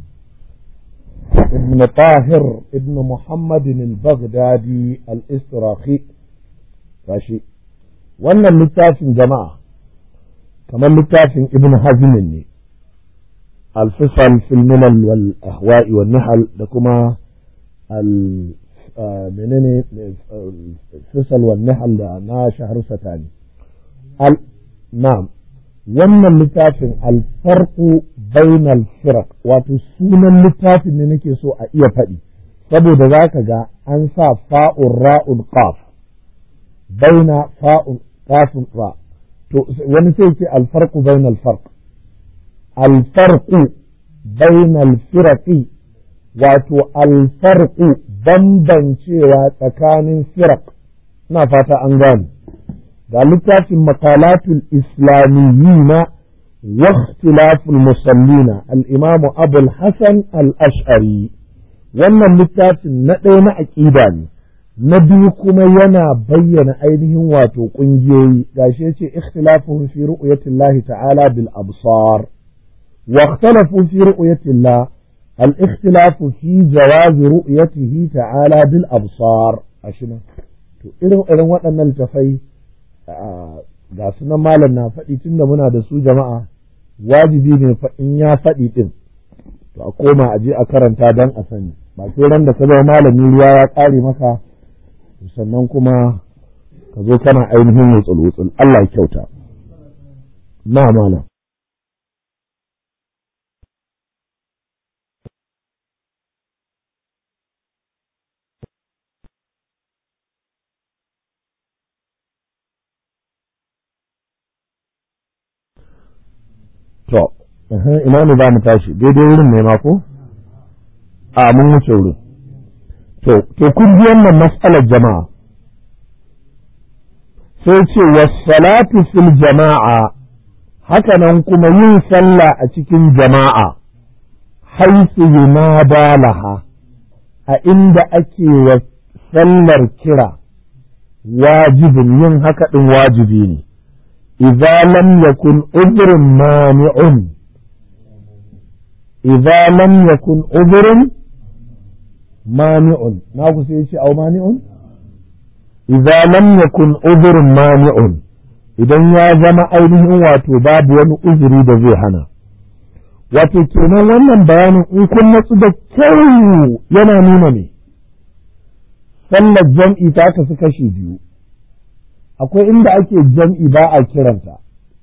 ibn Tahir ibn Muhammadin al-Baghdadi al-Istiraqi. Gashi wannan littafin jama'a kamar littafin Ibn Hazm ne, al-Fisal fil Milal wal Ahwa'i wan Nihal, da kuma menene Fisal wan Nihal da na Shahrsatani. Na'am, wannan littafin al-farqu bainal firaq, wato sunan littafin ne nake so a iya faɗi, saboda zaka ga an sa fa'un ra'un qaf baina fa'un qafun ra, to wani sai ce al-farqu bainal farq, al-farqu bainal firaqi, wato al-farqu bambancewa tsakanin firaq. Ina fata an gane. ga littafin maqalatul islamiyina wa ikhtilaful musallina al-imam abul hasan al-ash'ari. wannan littafin na ɗaya na aƙida ne, na biyu kuma yana bayyana ainihin wato ƙungiyoyi. gashi yace ikhtilafuhum fi ru'yatillahi ta'ala bil absar wa ikhtalafu fi ru'yatillah al-ikhtilafu fi jawaz ru'yatihi ta'ala bil absar. ashina to irin waɗannan littafai ga sunan malam na faɗi tunda muna da su jama'a, wajibi ne fa in ya faɗi ɗin to a koma a je a karanta don a sani, ba sai ran da ka zama malami ruwa ya ƙare maka sannan kuma ka zo kana ainihin wutsul Allah ya kyauta. Na malam. To, ina ne za mu tashi daidai wurin ne ma ko? A mun wuce wurin. To kun ji wannan mas'alar jama'a. Sai ce wassalatu fil jama'a, haka nan kuma yin sallah a cikin jama'a, haisu yunada laha, a inda ake wa sallar kira, wajibin yin haka ɗin wajibi ne. إذا لم يكن عذر مانع إذا لم يكن عذر مانع ناقص إيش أو مانع إذا لم يكن عذر مانع idan ya zama ainihin wato babu wani uzuri da zai hana wato kenan wannan bayanin in kun natsu da kyau yana nuna ne sallar jam'i ta kasu kashi biyu. Akwai inda ake jam'i ba a kiranta,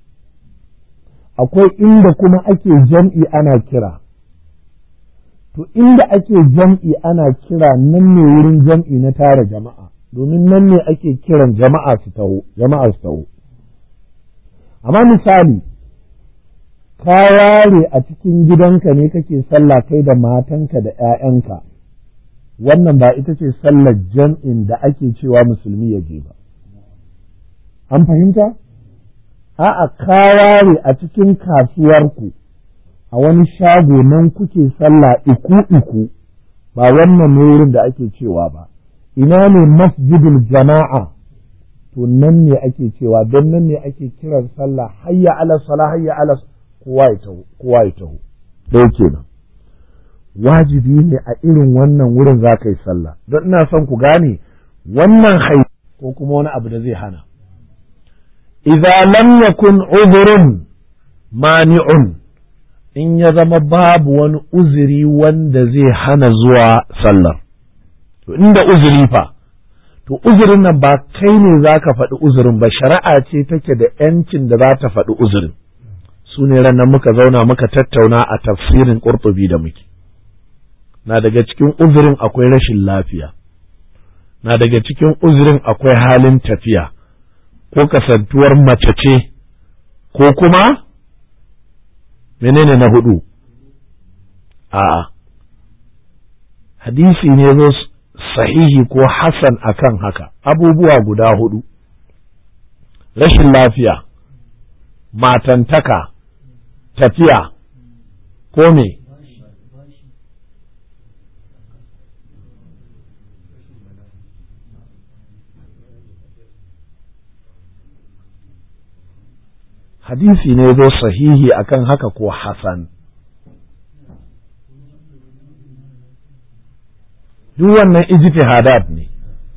akwai inda kuma ake jam'i ana kira. To, inda ake jam'i ana kira nan ne wurin jam'i na tara jama'a, domin nan ne ake kiran jama'a su taho. Amma misali, ka ware a cikin gidanka ne kake sallah kai da matanka da ‘ya'yanka, wannan ba ita ce sallar jam'in da ake cewa musulmi ya je ba. An fahimta? A'a, ka ware a cikin kasuwarku a wani shago nan kuke sallah iku, ba wannan ne wurin da ake cewa ba. Ina ne masjidul jama'a, to nan ne ake cewa, don nan ne ake kiran sallah, hayya ala sala, hayya ala kowa ya taho. Da yake nan. Wajibi ne a irin wannan wurin za ka yi sallah, don ina son ku gane wannan ko kuma wani abu da zai hana. Iza lam yakun uzurun mani'un, in ya zama babu wani uzuri wanda zai hana zuwa sallar. To inda uzuri fa, to uzurin nan ba kai ne za ka faɗi uzurin ba, shari'a ce take da ‘yancin da za ta faɗi uzurin. Su ne ranar muka zauna muka tattauna a tafsirin Qurtubi da muke. Na daga cikin uzurin akwai rashin lafiya, na daga cikin uzurin akwai halin tafiya. Ko kasantuwar mace ce, ko kuma menene na hudu? A'a, hadisi ne zo sahihi ko hasan akan haka, abubuwa guda hudu, rashin lafiya, matantaka, tafiya, ko me? Hadisi ne zo sahihi akan haka ko hasan. Duk wannan ijtihadat ne.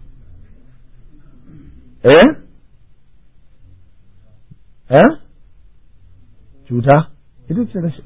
Cuta? Ita ce rashin.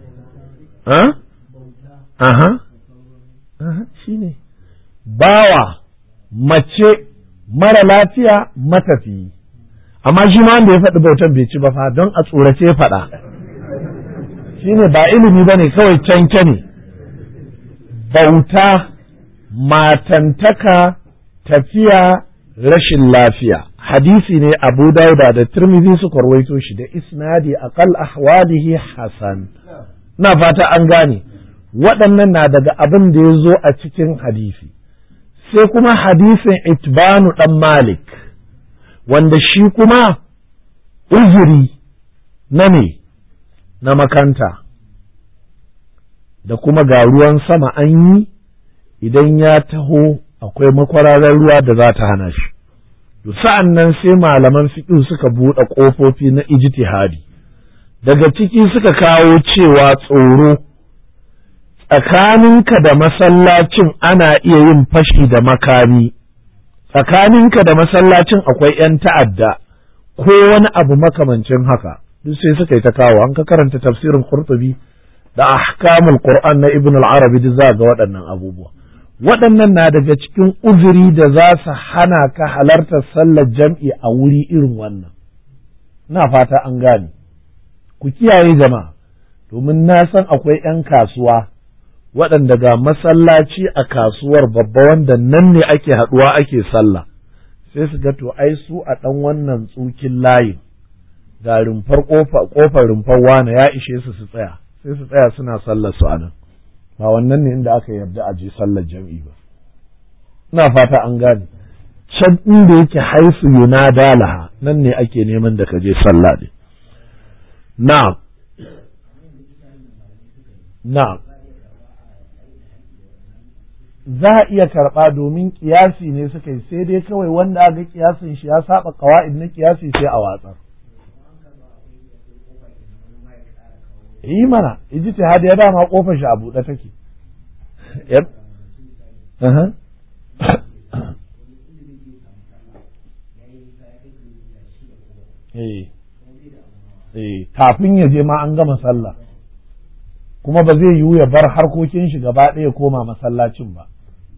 Shi ne. Bawa, mace, mara lafiya, matafiyi. Amma shi ma wanda ya faɗi bautan bai ci ba fa don a tsorace faɗa. Shi ne ba ilimi ba ne kawai canke ne. Bauta, matantaka, tafiya, rashin lafiya. Hadisi ne Abu Dauda da Tirmidhi suka rawaito shi da isnadi aqal ahwalihi hasan. Na fata an gane. Waɗannan na daga abin da ya zo a cikin hadisi. Sai kuma hadisin Itbanu ɗan Malik, wanda shi kuma uzuri na ne na makanta, da kuma ga ruwan sama an yi idan ya taho akwai makwararar ruwa da za ta hana shi. Sa'an nan sai malaman fiqh suka buɗe ƙofofi na ijtihadi, daga ciki suka kawo cewa tsoro tsakaninka da masallacin ana iya yin fashi da makami, tsakaninka da masallacin akwai ‘yan ta'adda ko wani abu makamancin haka, duk sai suka yi ta kawo. An ka karanta tafsirin Qurtubi da ahkamul Qur'an na Ibn al-Arabi duk za ga waɗannan abubuwa. Waɗannan na daga cikin uzuri da za su hana ka halartar sallar jam'i a wuri irin wannan. Ina fata an gane. Ku kiyaye jama'a, domin na san akwai ‘yan kasuwa waɗanda ga masallaci a kasuwar babba wanda nan ne ake haɗuwa ake sallah. Sai su ga to ai su a ɗan wannan tsukin layin ga rumfar ƙofar rumfar wane ya ishe su tsaya. Sai su tsaya suna sallar su anan, ba wannan ne inda aka yarda a je sallar jam'i ba. Ina fata an gane, can inda yake haisu yunada laha nan ne ake neman da ka je sallah ne. Na'am, na'am, za a iya karɓa domin kiyasi ne suka yi, sai dai kawai wanda aka kiyasin shi ya saba ƙawa'id na kiyasi sai a watsar. Yi mana, ijtihad ya dama kofar shi a buɗe take. Kafin ya je ma an gama sallah, kuma ba zai yiwu ya bar harkokin shi gaba ɗaya koma masallacin ba.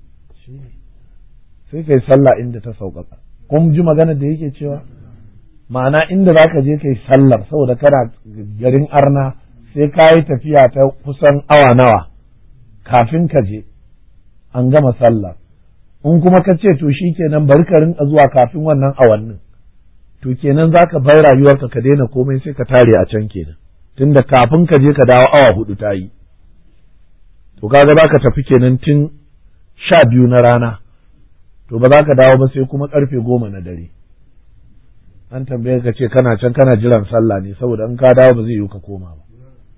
Sai kai sallah inda ta sauƙaƙa. Kun ji magana da yake cewa? Ma'ana inda za ka je kai sallar saboda kana garin arna sai ka yi tafiya ta kusan awa nawa kafin ka je an gama sallah. In kuma ka ce to shi kenan bari ka rinka zuwa kafin wannan awannin, to kenan za ka bar rayuwarka ka daina komai sai ka tare a can kenan, tunda kafin ka je ka dawo awa 4 ta yi. To kaga za ka tafi kenan tun 12 na rana, to ba za ka dawo ba sai kuma karfe 10 na dare. An tambaye ka ce kana can kana jiran sallah ne, saboda in ka dawo ba zai yiwu ka koma ba.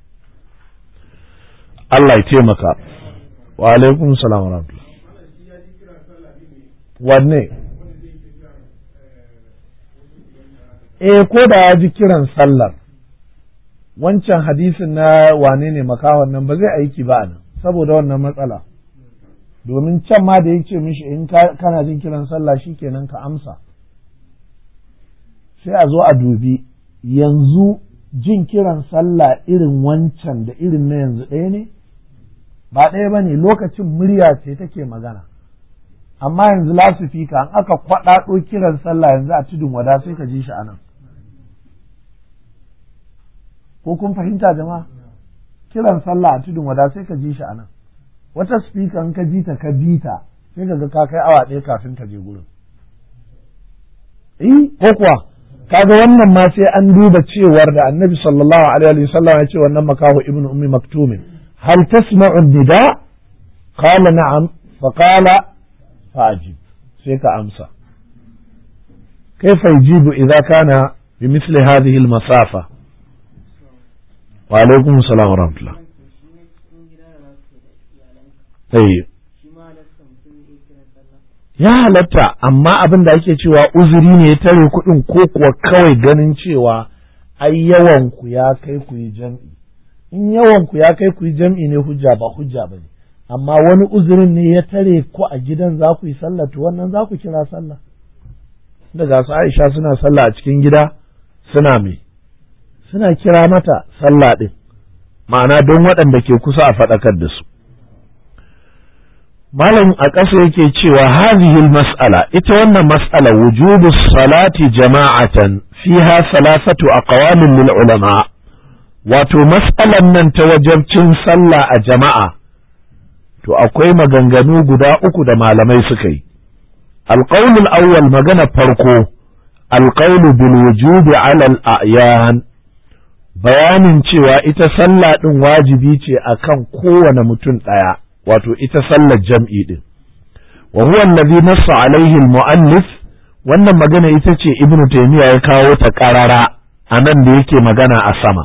Allah ya taimaka. Wa alaikum salam wa rahmatullah. Wanne? Ko da ya ji kiran sallar, wancan hadisin na wane ne makawan nan ba zai aiki ba nan, saboda wannan matsala. Domin can ma da ya ce mishi in kana jin kiran sallah shikenan ka amsa. Sai a zo a dubi yanzu jin kiran sallah irin wancan da irin na yanzu ɗaya ne? Ba ɗaya ba ne, lokacin murya ce take magana. Amma yanzu lasifika an aka kwaɗaɗo kiran sallah yanzu a tudun wada sai ka ji shi a nan. Ko kun fahimta jama'a? Kiran sallah a tudun wada sai ka ji shi a nan. Wata spika in ka ji ta ka bi ta sai ka ga ka kai awa ɗaya kafin ka je gurin. Ko kuwa? Kaga wannan ma sai an duba cewar da Annabi sallallahu alaihi wasallam ya ce wannan makahu ibnu ummi maktumin hal tasma'u nida qala na'am fa qala fa'ajib sai ka amsa kaifa yajibu idza kana bimithli hadhihi almasafa wa alaikum assalam wa rahmatullah ya halatta, amma abin da ake cewa uzuri ne ya tare kuɗin ko kuwa kawai ganin cewa ai yawan ku ya kai ku yi jam'i. In yawan ku ya kai ku yi jam'i ne hujja ba hujja ba ne, amma wani uzurin ne ya tare ku a gidan za ku yi sallah, to wannan za ku kira sallah. Daga su Aisha suna sallah a cikin gida suna kira mata sallah ɗin, ma'ana don waɗanda ke kusa a faɗakar da su. Malam a ƙasa yake cewa hazihil mas'ala, ita wannan mas'ala wujubu salati jama'atan fiha salasatu aqwalin lil ulama, wato mas'alan nan ta wajabcin sallah a jama'a to akwai maganganu guda 3 da malamai suka yi. Alqaulul awwal, magana farko, alqaulu bil wujubi ala al a'yan, bayanin cewa ita sallah din wajibi ce akan kowane mutum ɗaya, wato ita sallar jam'i din. Wa huwa alladhi nassa alaihi al-mu'allif, wannan magana ita ce Ibn Taymiyyah ya kawo ta qarara anan da yake magana a sama.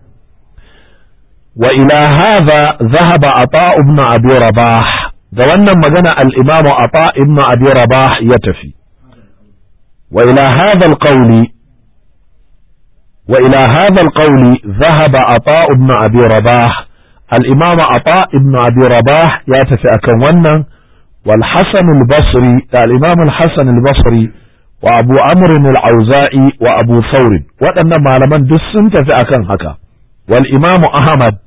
Wa ila hadha dhahaba Ata ibn Abi Rabah, da wannan magana al-Imam Ata ibn Abi Rabah ya tafi. Wa ila hadha al-qawli dhahaba Ata ibn Abi Rabah, الإمام عطاء ابن أبي رباح ياتي أكن ونن والحسن البصري الإمام الحسن البصري وأبو عمرو العوزائي وأبو ثور وأن معلمان دسن في أكن هكا والإمام أحمد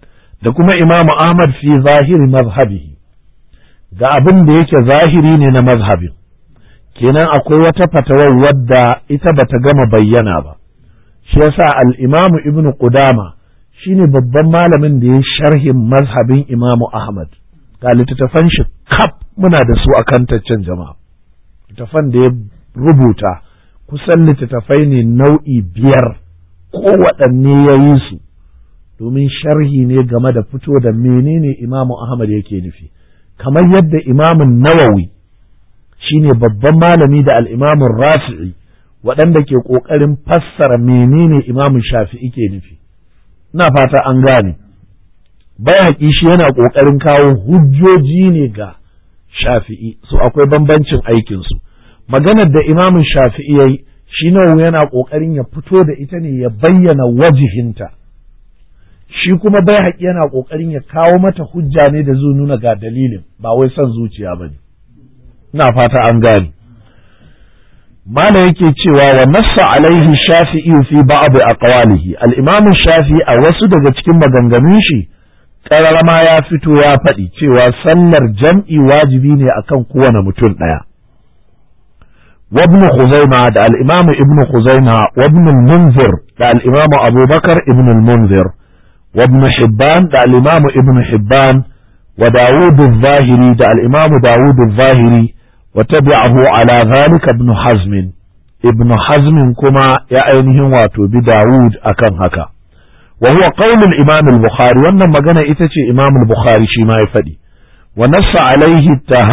da kuma imamu Ahmad fi zahiri mazhabihi ga abin da yake zahiri ne na mazhabin kenan akwai wata fatawar wadda ita bata gama bayyana ba shi yasa al-imamu ibnu Qudama shine babban malamin da ya sharhin mazhabin imamu Ahmad ga littattafan shi kaf muna da su a kantaccen jama'a littattafan da ya rubuta kusan littattafai ne nau'i 5 kowaɗanne ya yi su domin sharhi ne game da fito da menene imamu Ahmad yake nufi kamar yadda imamun Nawawi shine babban malami da al'imamun Rafi'i waɗanda ke ƙoƙarin fassara menene imamun Shafi'i ke nufi ina fata an gane Baihaqi shi yana ƙoƙarin kawo hujjoji ne ga Shafi'i so akwai bambancin aikinsu maganar da imamun Shafi'i yayi shi Nawawi yana ƙoƙarin ya fito da ita ne ya bayyana wajihinta shi kuma Baihaqi yana ƙoƙarin ya kawo mata hujja ne da zai nuna ga dalilin ba wai son zuciya bane ina fata an gane mala yake cewa wa nassa alaihi Shafi'i fi ba'd aqwalihi al-imam Shafi'i a wasu daga cikin maganganun shi kararama ya fito ya faɗi cewa sallar jam'i wajibi ne akan kowane mutum ɗaya وابن خزيمة دا الإمام ابن خزيمة وابن المنذر دا الإمام أبو بكر ابن المنذر وابن حبان دا الإمام ابن حبان وداود الظاهري دا الإمام داود الظاهري وتبعه على ذلك ابن حزم كما يأينه واتو بداود أكن هكا وهو قول الإمام البخاري وأن مجانا إتشي إمام البخاري شما يفدي ونص عليه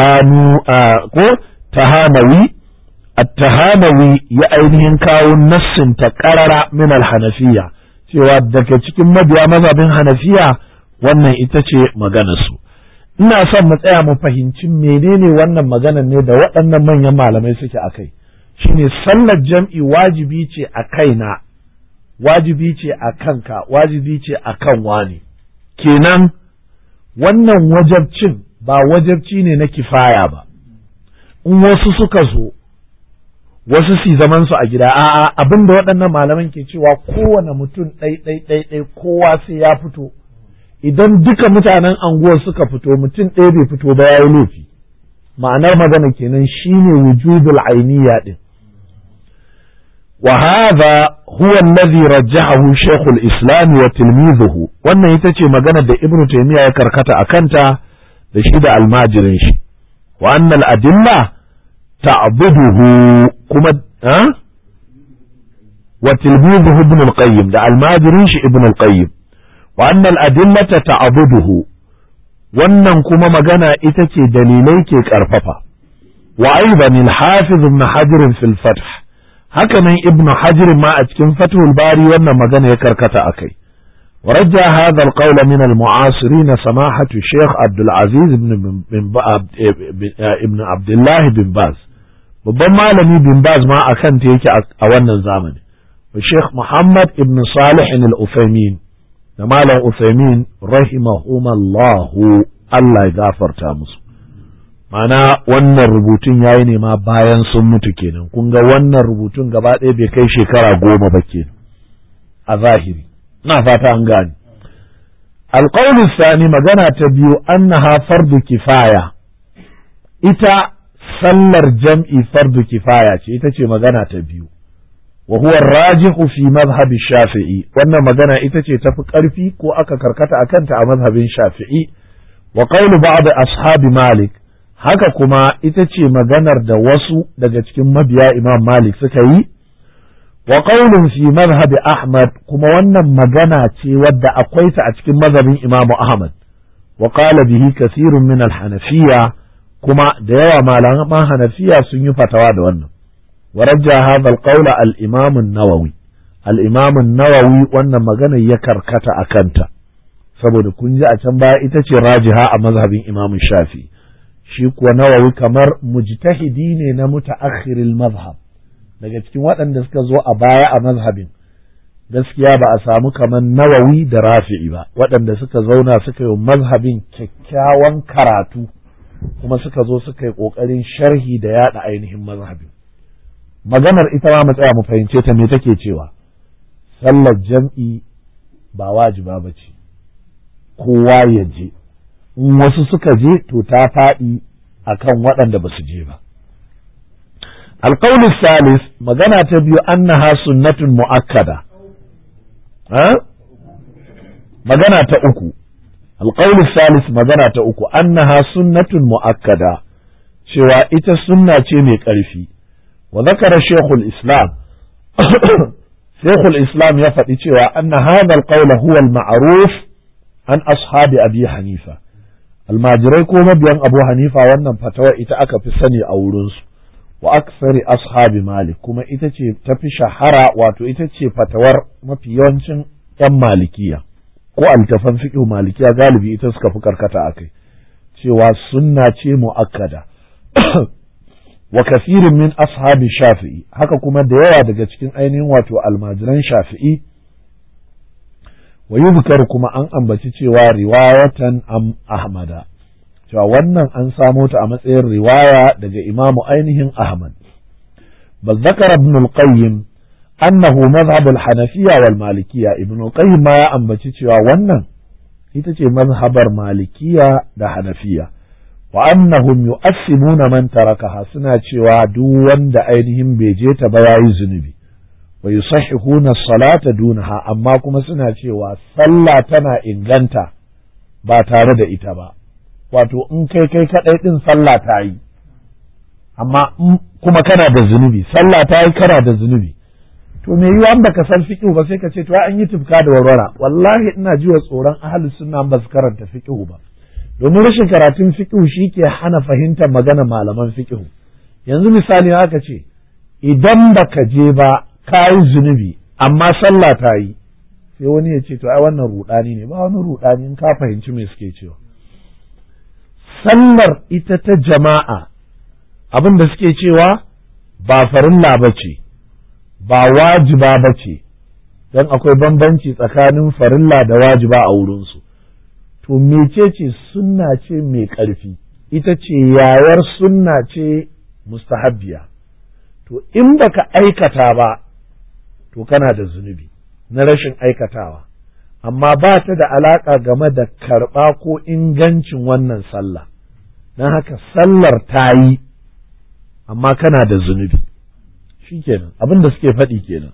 التهانوي التهانوي يأينه كاو نص تقرر من الحنفية cewa daga cikin mabiya mazhabin Hanafiya wannan ita ce maganarsu ina son mu tsaya mu fahimci menene wannan maganar ne da waɗannan manyan malamai suke akai shine sallar jam'i wajibi ce a kaina wajibi ce a kanka wajibi ce a kan wani kenan wannan wajabcin ba wajabci ne na kifaya ba in wasu suka zo wasu si zaman su a gida a'a abinda waɗannan malaman ke cewa kowane mutum ɗai kowa sai ya fito idan duka mutanen anguwar suka fito mutum ɗaya bai fito ba yayi laifi ma'anar magana kenan shine wujubul ainiyya din wa hadha huwa alladhi rajjahahu shaykhul islam wa tilmizuhu wannan ita ce magana da ibnu taymiya ya karkata akanta da shi da almajirin shi wa anna al adilla ta'buduhu kuma wa tilmizuhu ibn al qayyim da almajirin shi ibn al qayyim wa anna al adillata ta'buduhu wannan kuma magana ita ce dalilai ke karfafa wa aidan al hafiz ibn hajar fil fath haka nan ibn hajar ma a cikin fathul bari wannan magana ya karkata akai ورجع هذا القول من المعاصرين سماحة الشيخ عبد العزيز ابن عبد الله بن باز babban malami bin Baz ma akan ta yake a wannan zamani wa Sheikh Muhammad ibn Salih al-Uthaymin da malam Uthaymin rahimahumallahu Allah ya gafarta musu mana wannan rubutun yayi ne ma bayan sun mutu kenan kun ga wannan rubutun gaba ɗaya bai kai shekara 10 ba kenan a zahiri na fata an gane alqawlu thani magana ta biyu annaha fardu kifaya ita sallar jam'i fardu kifaya ce ita ce magana ta biyu wa huwa rajihu fi madhhab shafi'i wannan magana ita ce tafi ƙarfi ko aka karkata akanta a mazhabin shafi'i wa qawlu ba'd ashabi malik haka kuma ita ce maganar da wasu daga cikin mabiya imam malik suka yi wa qawlun fi madhhab ahmad kuma wannan magana ce wadda akwai ta a cikin mazhabin imam ahmad wa qala bihi kathirun min al-hanafiyya kuma da yawa malaman hanafiya sun yi fatawa da wannan warajja hadha alqawl al-imam an-nawawi al-imam an-nawawi wannan magana ya karkata akanta saboda kun ji a can baya ita ce rajiha a mazhabin imam shafi shi kuwa nawawi kamar mujtahidi ne na mutaakhiril mazhab daga cikin waɗanda suka zo a baya a mazhabin gaskiya ba a samu kamar nawawi da rafi'i ba waɗanda suka zauna suka yi mazhabin kyakkyawan karatu kuma suka zo suka yi ƙoƙarin sharhi da yaɗa ainihin mazhabin maganar ita ma mu tsaya mu fahimce ta me take cewa sallar jam'i ba wajiba ba ce kowa ya je, in wasu suka je to ta faɗi akan waɗanda ba su je ba. Alƙaulus salis, magana ta biyu, annaha sunnatun mu'akkada. Magana ta uku, alƙaulus salis, magana ta uku, annaha sunnatun mu'akkada, cewa ita sunna ce mai ƙarfi. Wa zakara shekul islam, shekul islam ya faɗi cewa anna hadha alqawla huwa al-ma'ruf an ashabi abi hanifa. Almajirai ko mabiyan abu hanifa wannan fatawa ita aka fi sani a wurinsu. Wa aksari ashabi malik, kuma ita ce tafi shahara, wato ita ce fatawar mafi yawancin ‘yan malikiya ko altafan fiqh malikiya galibi ita suka fi karkata akai, cewa sunna ce mu'akkada. Wa kasirin min ashabi shafi'i, haka kuma da yawa daga cikin ainihin wato almajiran shafi'i. Wa yuzkar, kuma an ambaci cewa riwayatan ahmada, cewa wannan an samo ta a matsayin riwaya daga imamu ainihin Ahmad. Bal zakara ibn al-Qayyim annahu madhhab al-Hanafiyya wal Malikiyya. Ibn al-Qayyim ma ya ambaci cewa wannan ita ce mazhabar Malikiyya da Hanafiyya. Wa annahum yu'assimuna man tarakaha, suna cewa duk wanda ainihin bai je ta ba yayi zunubi. Wa yusahhihuna as-salata dunaha, amma kuma suna cewa sallah tana inganta ba tare da ita ba. Wato in kai kaɗai ɗin sallah ta yi, amma kuma kana da zunubi, sallah ta yi kana da zunubi. To me yiwa an baka san fiqh ba sai ka ce to an yi tufka da warwara. Wallahi ina jiwa tsoron ahlus sunna ba su karanta fiqh ba, domin rashin karatun fiqh shi ke hana fahimtar magana malaman fiqh. Yanzu misali haka ce, idan baka je ba ka yi zunubi amma sallah ta yi, sai wani ya ce to ai wannan rudani ne. Ba wani rudani in ka fahimci me suke cewa. Sallar ita ta jama'a, abin da suke cewa ba farilla ba ce, ba wajiba ba ce, don akwai bambanci tsakanin farilla da wajiba a wurinsu. To mecece sunna ce mai ƙarfi, ita ce yayar sunna ce mustahabbiya. To in baka aikata ba, to kana da zunubi na rashin aikatawa. Amma ba ta da alaƙa game da karɓa ko ingancin wannan sallah, don haka sallar ta yi, amma kana da zunubi, shi kenan abin da suke faɗi kenan.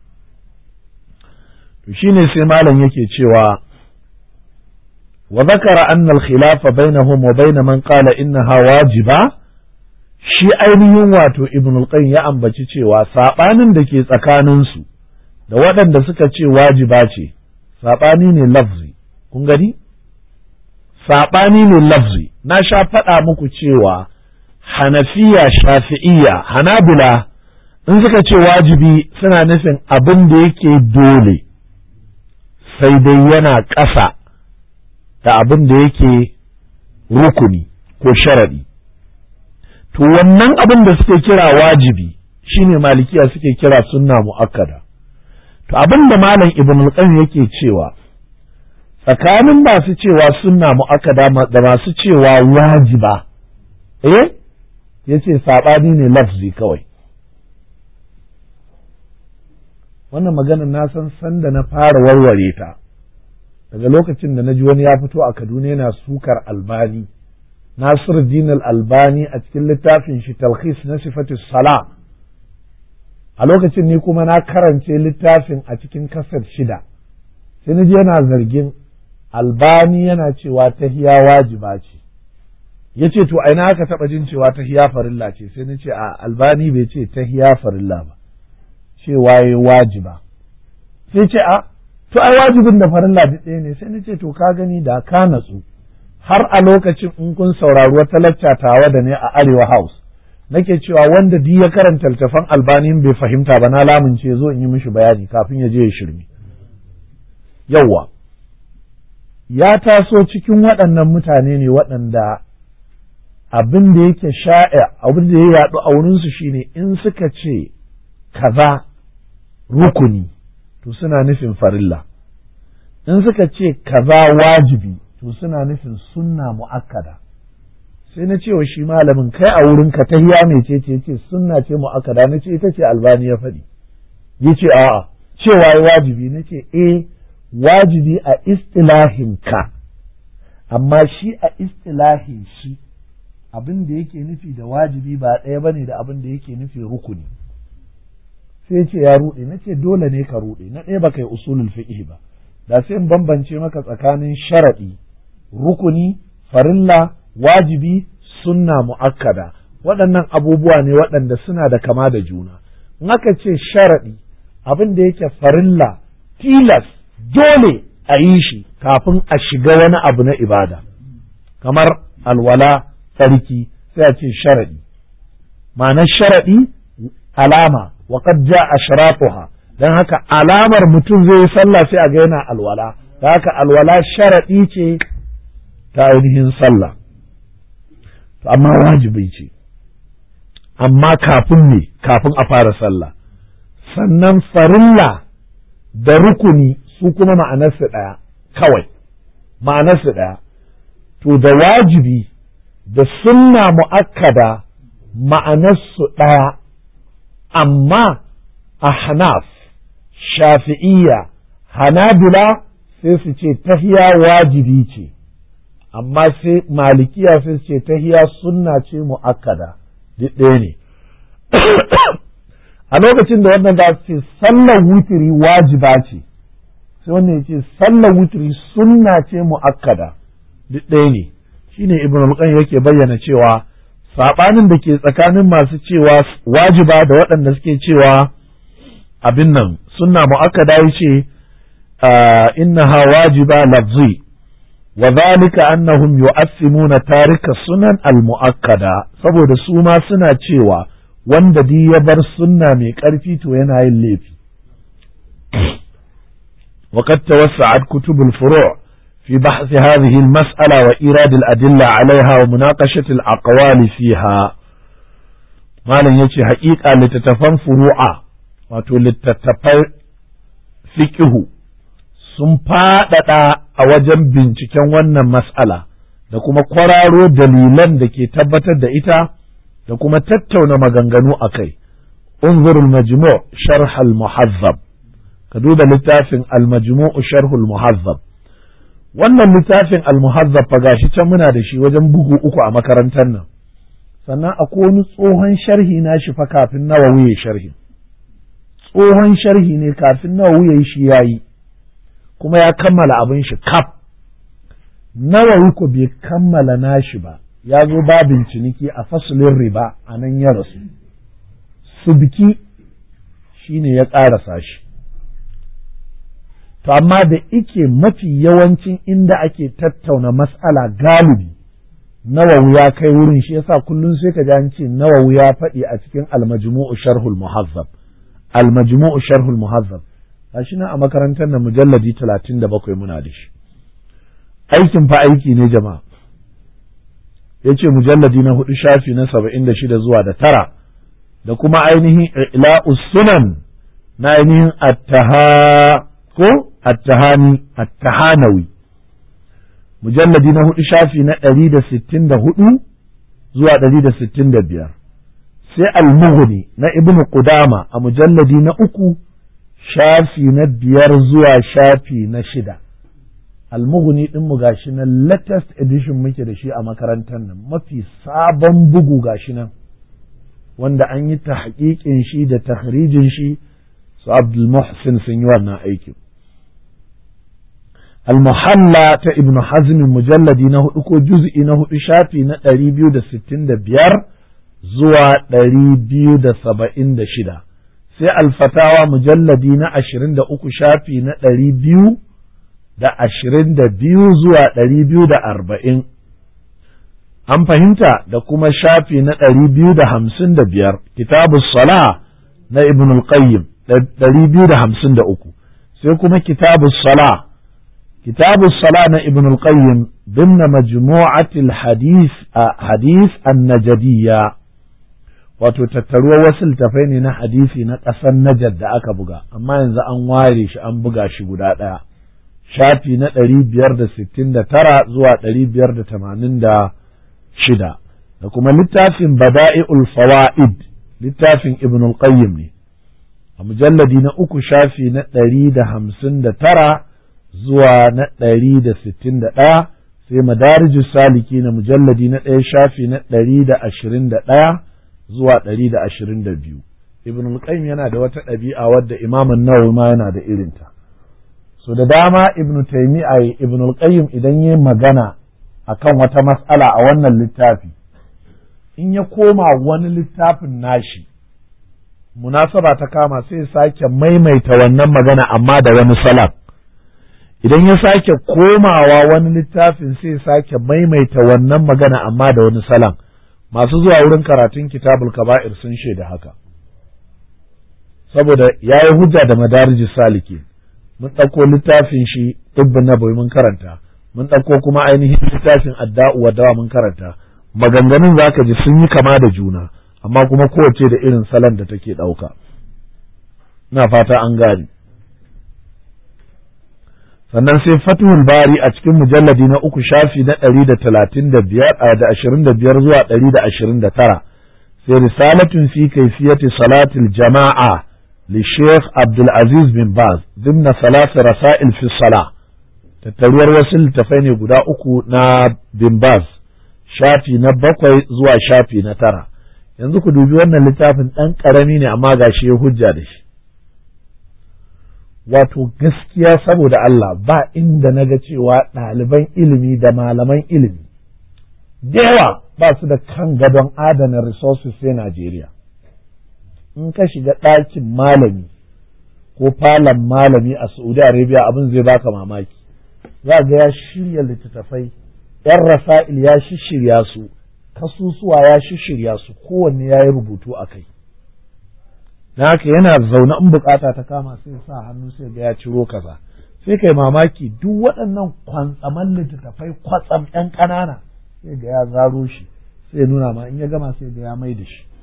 To shi ne sai malam yake cewa, wa zakara anna al-khilafa bainahum wa bain man qala innaha wajiba. Shi ainihin wato Ibn al-Qayyim ya ambaci cewa saɓanin da ke tsakaninsu da waɗanda suka ce wajiba ce, saɓani ne lafzi. Kun gani? Saɓani ne lafzi. Na sha faɗa muku cewa Hanafiya, Shafi'iyya, Hanabila in suka ce wajibi suna nufin abin da yake dole, sai dai yana ƙasa da abin da yake rukuni ko sharaɗi. To wannan abin da suke kira wajibi shine Malikiya suke kira sunna mu'akkada. To abin da Malam Ibn al-Qayyim yake cewa tsakanin masu cewa sunna mu'akkada da masu cewa wajiba, yace saɓani ne lafzi kawai. Wannan maganar na san sanda na fara warware ta daga lokacin da na ji wani ya fito a Kaduna yana sukar Albani, Nasiruddin Al-Albani, a cikin littafin shi Talkhis na Sifatus Sala. A lokacin ni kuma na karance littafin a cikin kasar 6, sai na ji yana zargin Albani yana cewa tahiya wajiba ce. Ya ce to aina aka taɓa jin cewa tahiya farilla ce, sai na ce a Albani bai ce tahiya farilla ba, cewa ya wajiba. Sai ce a to ai wajibin da farilla duk ɗaya ne. Sai na ce to ka gani da ka natsu. Har a lokacin in kun saurari wata lacca tawa da ne a Arewa House, nake cewa wanda duk ya karanta littafan Albani bai fahimta ba, na lamunce zo in yi mishi bayani kafin ya je ya shirme. Yawwa, ya taso cikin waɗannan mutane ne waɗanda abin da yake abin da ya yaɗu a wurinsu shine in suka ce kaza rukuni to suna nufin farilla, in suka ce kaza wajibi to suna nufin sunna mu'akkada. Sai na cewa shi malamin, kai a wurin ka tahiya mece ce sunna ce mu'akkada. Na ce ita ce Albani ya faɗi. Yace a'a, cewa wajibi. Na ce wajibi a istilahin ka amma shi a istilahin shi abin da yake nufi da wajibi ba ɗaya bane da abin da yake nufi rukuni. Sai ce ya ruɗe, na ce dole ne ka ruɗe, na ɗaya ba kai usulul fiqh ba, da sai in bambance maka tsakanin sharaɗi, rukuni, farilla, wajibi, sunna mu'akkada. Waɗannan abubuwa ne waɗanda suna da kama da juna. In aka ce sharaɗi, abin da yake farilla, tilas, dole a yi shi kafin a shiga wani abu na ibada, kamar alwala, tsarki, sai a ce sharaɗi. Ma'anar sharaɗi alama, wa qad ja'a ashratuha, dan haka alamar mutum zai yi sallah sai a ga yana alwala, dan haka alwala sharaɗi ce ta ainihin sallah, to amma wajibi ce, amma kafin a fara sallah. Sannan farilla da rukuni su kuma ma'anarsu ɗaya kawai, ma'anarsu ɗaya. To da wajibi da sunna mu'akkada ma'anarsu ɗaya, amma ahnaf, shafi'iyya, hanabila sai su ce tahiya wajibi ce, amma sai malikiya sai su ce tahiya sunna ce mu'akkada, duk ɗaya ne. A lokacin da wannan za su ce sallar wutiri wajiba ce, sai wannan ya ce sallar wutiri sunna ce mu'akkada, duk ɗaya ne. Shine Ibn al-Qayyim yake bayyana cewa saɓanin da ke tsakanin masu cewa wajiba da waɗanda suke cewa abin nan sunna mu'akkada yace innaha wajiba lafzi wa dhalika annahum yu'assimuna tarika sunan al-mu'akkada, saboda su ma suna cewa wanda di ya bar sunna mai ƙarfi to yana yin laifi. وقد توسعت كتب الفروع في بحث هذه المسألة وإيراد الأدلة عليها ومناقشة الأقوال فيها. ما لن يتي حقيقة لتتفن فروعا وتو لتتفن فقه sun faɗaɗa a wajen binciken wannan mas'ala da kuma kwararo dalilan da ke tabbatar da ita da kuma tattauna maganganu a kai. Unzur al-majmu' sharh al-muhazzab, ka duba littafin al-majmu' sharh al-muhazzab. Wannan littafin al-muhazzab fa gashi can muna da shi wajen bugu 3 a makarantar nan, sannan akwai wani tsohon sharhi na shi fa kafin Nawawi ya sharhi, tsohon sharhi ne kafin Nawawi ya yi shi yayi, kuma ya kammala abin shi kaf. Nawawi ko bai kammala nashi ba, ya zo babin ciniki a fasulin riba a nan ya rasu, subki shine ya ƙarasa shi. To amma da ike mafi yawancin inda ake tattauna mas'ala galibi Nawawi ya kai wurin, shi yasa kullum sai ka ji an ce Nawawi ya faɗi a cikin al-majmu'u sharhul muhazzab, al-majmu'u sharhul muhazzab. Gashi nan a makarantar nan mujalladi 37 muna da shi. Aikin fa aiki ne jama'a. Yace mujalladi na 4 shafi na 76 zuwa da 9, da kuma ainihin ila'us sunan na ainihin at-tahanawi mujalladi na 4 shafi na 164 zuwa 165, sai al-mughni na ibnu qudama a mujalladi na 3 shafi na 5 zuwa shafi na 6. al-mughni din mu gashi nan latest edition muke da shi a makarantar nan, mafi sabon bugu gashi nan, wanda an yi tahqiqin shi da takhrijin shi su Abdul Muhsin sun yi wannan aikin. Al-Muhalla ta Ibn Hazm mujalladi na 4 ko juz'i na 4 shafi na 265 zuwa 276, sai Al-Fatawa mujalladi na 23 shafi na 222 zuwa 240. An fahimta, da kuma shafi na 255, Kitabus Sala na Ibn al-Qayyim 253, sai kuma Kitabus Sala na Ibn al-Qayyim ضمن مجموعة الحديث النجدية، wato tattaruwa wasu littafai ne na hadisi na ƙasar Najd da aka buga, amma yanzu an ware shi an buga shi guda ɗaya, shafi na 569 zuwa 586, da kuma littafin Bada'i'ul Fawaid, littafin Ibn al-Qayyim ne, a mujalladi na 3 shafi na 159 zuwa na 161, sai madarijus saliki na mujalladi na 1 shafi na 121 zuwa 122. Ibn al-Qayyim yana da wata ɗabi'a wadda Imam an-Nawawi ma yana da irinta. So da dama Ibn Taymiyyah Ibn al-Qayyim idan yayi magana akan wata mas'ala a wannan littafi, in ya koma wani littafin nashi munasaba ta kama sai ya sake maimaita wannan magana amma da wani salam. Idan ya sake komawa wani littafin sai ya sake maimaita wannan magana amma da wani salam. Masu zuwa wurin karatun Kitabul Kaba'ir sun shaida haka, saboda ya yi hujja da madarijus saliki. Mun ɗauko littafin shi Tibbun Nabawi mun karanta, mun ɗauko kuma ainihin littafin Adda'u wa Dawa mun karanta. Maganganun za ka ji sun yi kama da juna, amma kuma kowace da irin salon da take ɗauka. Ina fata an gane. Sannan sai Fathul Bari a cikin mujalladi na 3 shafi na 125 zuwa 129, sai risalatun fi kaifiyati salatil jama'a li Sheikh Abdul Aziz bin Baz dimna salasa rasail fi salah. Tattaruwar wasu littafai ne guda 3 na bin Baz, shafi na 7 zuwa shafi na 9. Yanzu ku dubi wannan littafin ɗan ƙarami ne amma gashi ya hujja da shi. Wato gaskiya saboda Allah ba inda na ga cewa ɗaliban ilimi da malaman ilimi da yawa ba su da kan gadon adana resources sai Najeriya. In ka shiga ɗakin malami ko falon malami a Saudi Arabia abin zai baka mamaki. Za ga ya shirya littattafai, ‘yan rasa'il ya shirya su, kasusuwa ya shirya su, kowanne ya yi rubutu a kai. Na haka yana zaune in bukata ta kama sai sa hannu sai ga ya ciro kaza. Sai kai mamaki duk waɗannan kwantsaman littattafai kwatsam ɗan ƙanana sai ga ya zaro shi, sai nuna ma in ya gama sai ga ya mai da shi.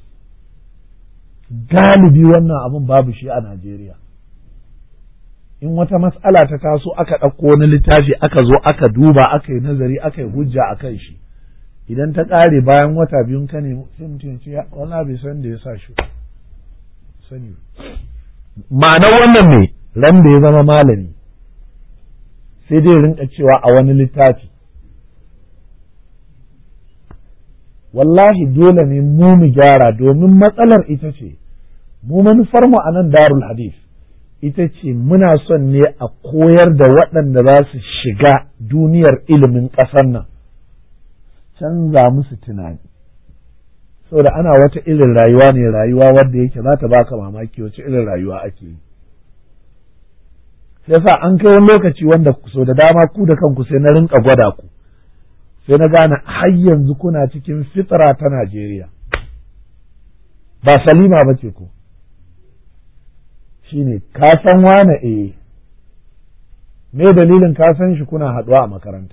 Galibi wannan abin babu shi a Najeriya. In wata mas'ala ta taso aka ɗauko wani littafi aka zo aka duba aka yi nazari aka yi hujja a kan shi, idan ta ƙare bayan wata biyun ka ne sai mutum ce wala bai san da ya sa shi sani. Ma'anar wannan ne ran da ya zama malami sai dai rinka cewa a wani littafi. Wallahi dole ne mu gyara, domin matsalar ita ce mu manufar mu a nan Darul Hadith ita ce muna son ne a koyar da waɗanda za su shiga duniyar ilimin ƙasar nan, canza musu tunani. Saboda ana wata irin rayuwa ne, rayuwa wadda yake za ta baka mamaki wace irin rayuwa ake yi. Sai sa an kai wani lokaci wanda so da dama ku da kanku sai na rinka gwada ku, sai na gane har yanzu kuna cikin fitra ta Najeriya, ba salima ba ce ku. Shine ka san wane me dalilin ka san shi kuna haɗuwa a makaranta,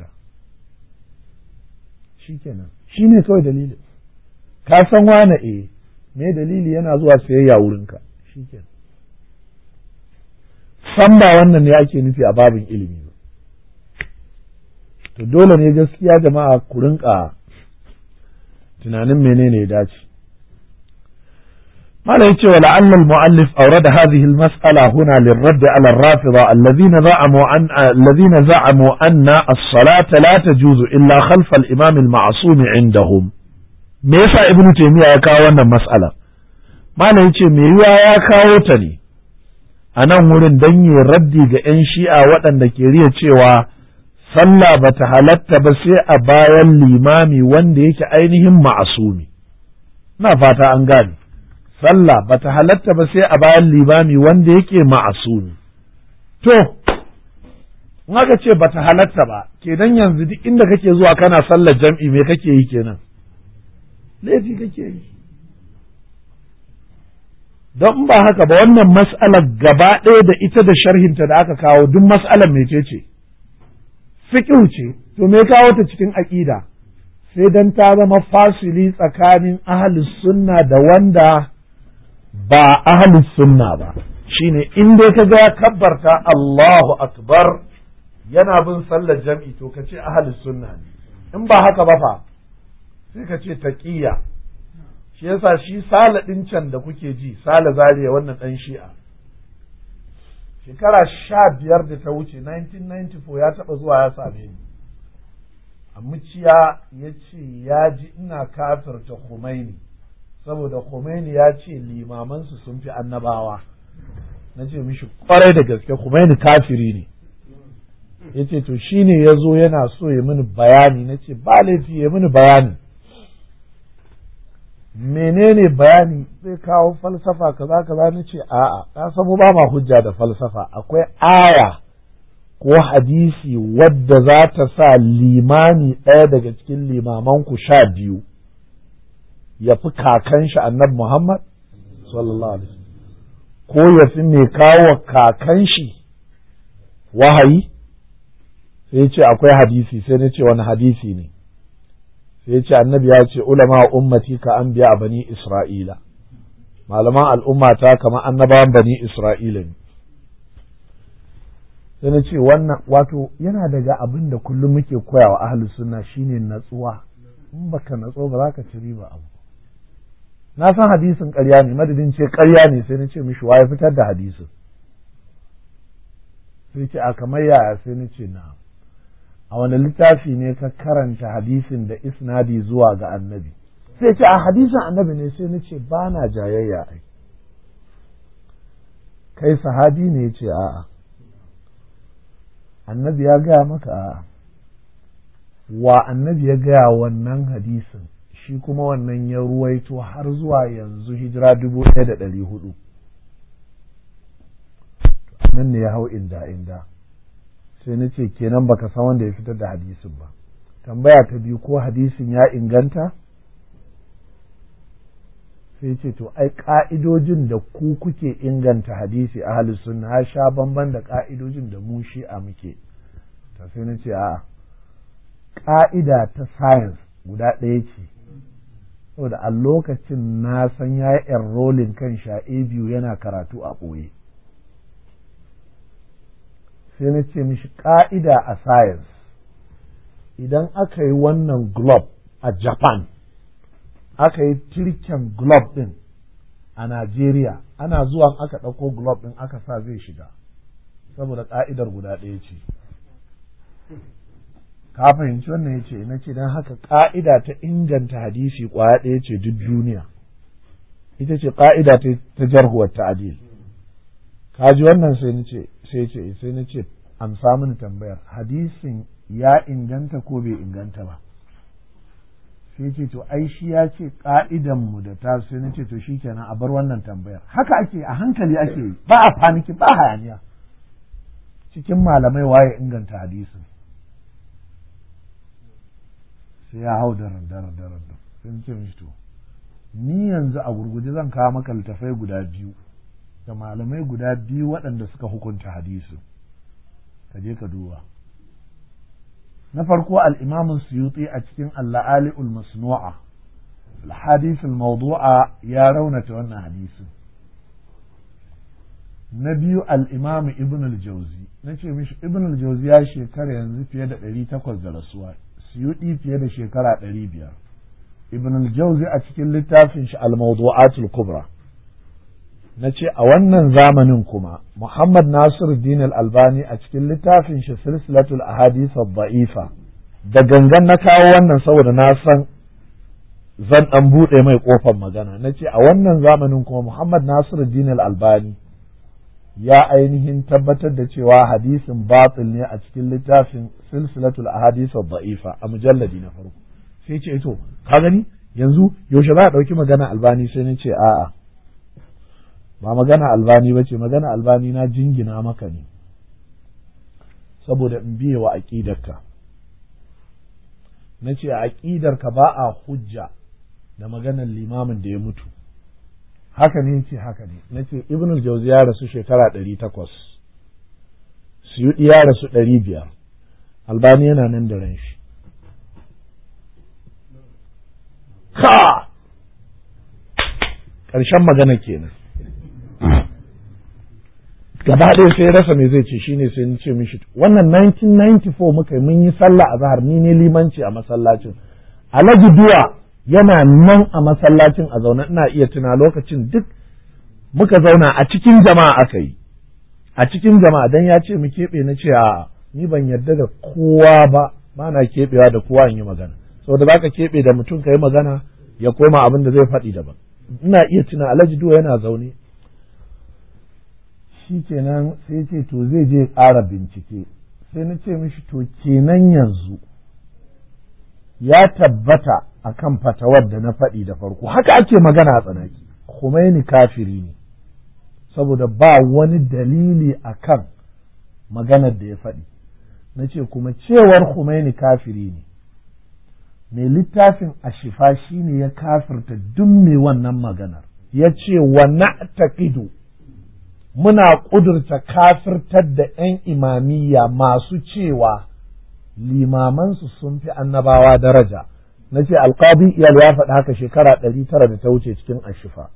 shikenan shine kawai dalilin. Ka san wane me dalili yana zuwa sayayya wurinka, shikenan. San ba wannan ne ake nufi a babin ilimi ba. To dole ne gaskiya jama'a ku rinka tunanin menene ya dace. ما لا يتشوى لعل المؤلف أورد هذه المسألة هنا للرد على الرافضة الذين زعموا أن الصلاة لا تجوز إلا خلف الإمام المعصوم عندهم. ميسا ابن تيمية يكاونا مسألة ما لا يتشوى ميوا يكاوتني أنا مولن دني ردي جئن شيئا وطن دكيرية تشوى صلى بتحلت بسيء بايا الإمام وانديك أينهم معصومي. ما فاتا أنغاني sallah ba ta halatta ba sai a bayan limami wanda yake ma'asumi. To, in aka ce ba ta halatta ba, kenan yanzu duk inda kake zuwa kana sallar jam'i me kake yi kenan? Laifi kake yi. Don ba haka ba wannan mas'alar gaba ɗaya da ita da sharhinta da aka kawo duk mas'alar mece ce? Fiqh ce, to me kawo ta cikin aƙida? Sai dan ta zama fasili tsakanin ahlus sunna da wanda ba ahlus sunna ba. Shine in dai ka ga kabbarta Allahu akbar yana bin sallar jam'i to ka ce ahlus sunna ne, in ba haka ba fa sai ka ce taqiyya. Shi yasa shi sala din can da kuke ji, sala zariya wannan dan shi'a, shekara 15 da ta wuce 1994 ya taba zuwa ya same ni muciya ya ce ya ji ina kafirta Khomeini saboda Khomeini ya ce limamansu sun fi annabawa. Na ce mishi kwarai da gaske Khomeini kafiri ne. Ya ce to shi ne ya zo yana so ya mini bayani. Na ce ba laifi ya mini bayani. Menene bayani? Zai kawo falsafa kaza kaza. Na ce a'a, ka samu ba ma hujja da falsafa. Akwai aya ko hadisi wadda za ta sa limami ɗaya daga cikin limamanku 12 ya fi kakan shi annabi Muhammad sallallahu alaihi wasallam, ko ya fi mai kawo kakan shi wahayi? Sai ce akwai hadisi. Sai na ce wani hadisi ne? sai ce annabi ya ce ulama ummati ka anbiya bani isra'ila, malaman al'ummata kamar annabawan bani isra'ila ne. sai na ce wannan wato yana daga abin da kullum muke koyawa ahlus sunna shine natsuwa. in baka natso ba za ka ci riba abu. na san hadisin ƙarya ne, madadin ce ƙarya ne sai na ce mishi waye fitar da hadisin? sai ce a kamar yaya? sai na ce na, a wani littafi ne ka karanta hadisin da isnadi zuwa ga annabi? sai ce a hadisin annabi ne. sai na ce ba na jayayya ai, kai sahabi ne? ya ce a'a. annabi ya gaya maka? a'a. wa annabi ya gaya wannan hadisin? shi kuma wannan ya ruwaito har zuwa yanzu hijira 1400. nan ne ya hau inda sai na ce kenan baka san wanda ya fitar da hadisin ba. tambaya ta biyu, ko hadisin ya inganta? sai ce to ai ka'idojin da ku kuke inganta hadisi ahlus sunna ya sha bamban da ka'idojin da mu shi'a muke. to sai na ce a'a, ka'ida ta science guda ɗaya ce, saboda a lokacin na san ya yi enrolling kan sha'e biyu yana karatu a ɓoye. sai na ce mishi ƙa'ida a science, idan aka yi wannan globe a Japan, aka yi tirken globe ɗin a Najeriya, ana zuwan aka ɗauko globe ɗin aka sa zai shiga, saboda ƙa'idar guda ɗaya ce. ka fahimci wannan? ya ce. na ce don haka ƙa'ida ta inganta hadisi ƙwaya ɗaya ce duk duniya, ita ce ƙa'ida ta jarhuwar ta'adil. ka ji wannan? sai na ce amsa mini tambayar, hadisin ya inganta ko bai inganta ba? sai ce to ai shi ya ce ka'idan mu da ta. sai na ce to shikenan a bar wannan tambayar. haka ake, a hankali ake yi, ba a faniki, ba hayaniya. cikin malamai waye inganta hadisin? sai ya hau daren. sai na ce mishi to ni yanzu a gurguje zan kawo maka littafai guda biyu da malamai guda biyu waɗanda suka hukunta hadisin, ka je ka duba. na farko al-Imam Suyuti a cikin Al-La'ali al-Masnu'a al-Hadith al-Mawdu'a ya raunata wannan hadisin. na biyu al-Imam Ibn al-Jawzi. nace mishi Ibn al-Jawzi ya shekara yanzu fiye da 800 da rasuwa, Suyuti fiye da shekara 500. Ibn al-Jawzi a cikin littafin shi al-Mawdu'at al-Kubra. na ce a wannan zamanin kuma Muhammad Nasiruddin Al-Albani a cikin littafin shi Silsilatul Ahadith Ad-Da'ifa, da gangan na kawo wannan saboda na san zan dan bude mai kofar magana. na ce a wannan zamanin kuma Muhammad Nasiruddin Al-Albani ya ainihin tabbatar da cewa hadisin batil ne a cikin littafin Silsilatul Ahadith Ad-Da'ifa a mujalladi na farko. sai ce to ka gani yanzu yaushe za a dauki magana Albani? sai na ce a'a, ba magana Albani ba ce, magana Albani na jingina maka ne saboda in biye wa aƙidarka. na ce a aƙidarka ba a hujja da maganar limamin da ya mutu. haka ne? ce haka ne. na ce Ibn al-Jawzi ya rasu shekara 800, Suyuɗi ya rasu 500, Albani yana nan da ran shi. ƙarshen magana kenan. gaba ɗaya sai rasa me zai ce. shine sai ni ce mishi wannan 1994 muka yi, mun yi sallah a zahar, ni ne limanci a masallacin. Alhaji Duwa yana nan a masallacin a zaune, ina iya tuna lokacin duk muka zauna a cikin jama'a aka yi, a cikin jama'a, dan ya ce mu keɓe. na ce a ni ban yarda da kowa ba, ba na keɓewa da kowa in yi magana saboda za ka keɓe da mutum ka yi magana ya koma abin da zai faɗi daban. Ina iya tuna Alhaji Duwa yana zaune shi kenan sai ce to zai je ƙara bincike, sai na ce mishi to kenan yanzu ya tabbata akan fatawar da na faɗi da farko haka ake magana a tsanaki, Khomeini kafiri ne saboda ba wani dalili akan maganar da ya faɗi. Na ce kuma cewar Khomeini kafiri ne, mai littafin Ashifa shi ne ya kafirta duk mai wannan maganar, ya ce wa na'taqidu muna ƙudurta kafirtar da ‘yan imamiyya masu cewa limamansu sun fi annabawa daraja. Na ce alƙadi iyal ya faɗi haka shekara 900 da ta wuce cikin Ashifa.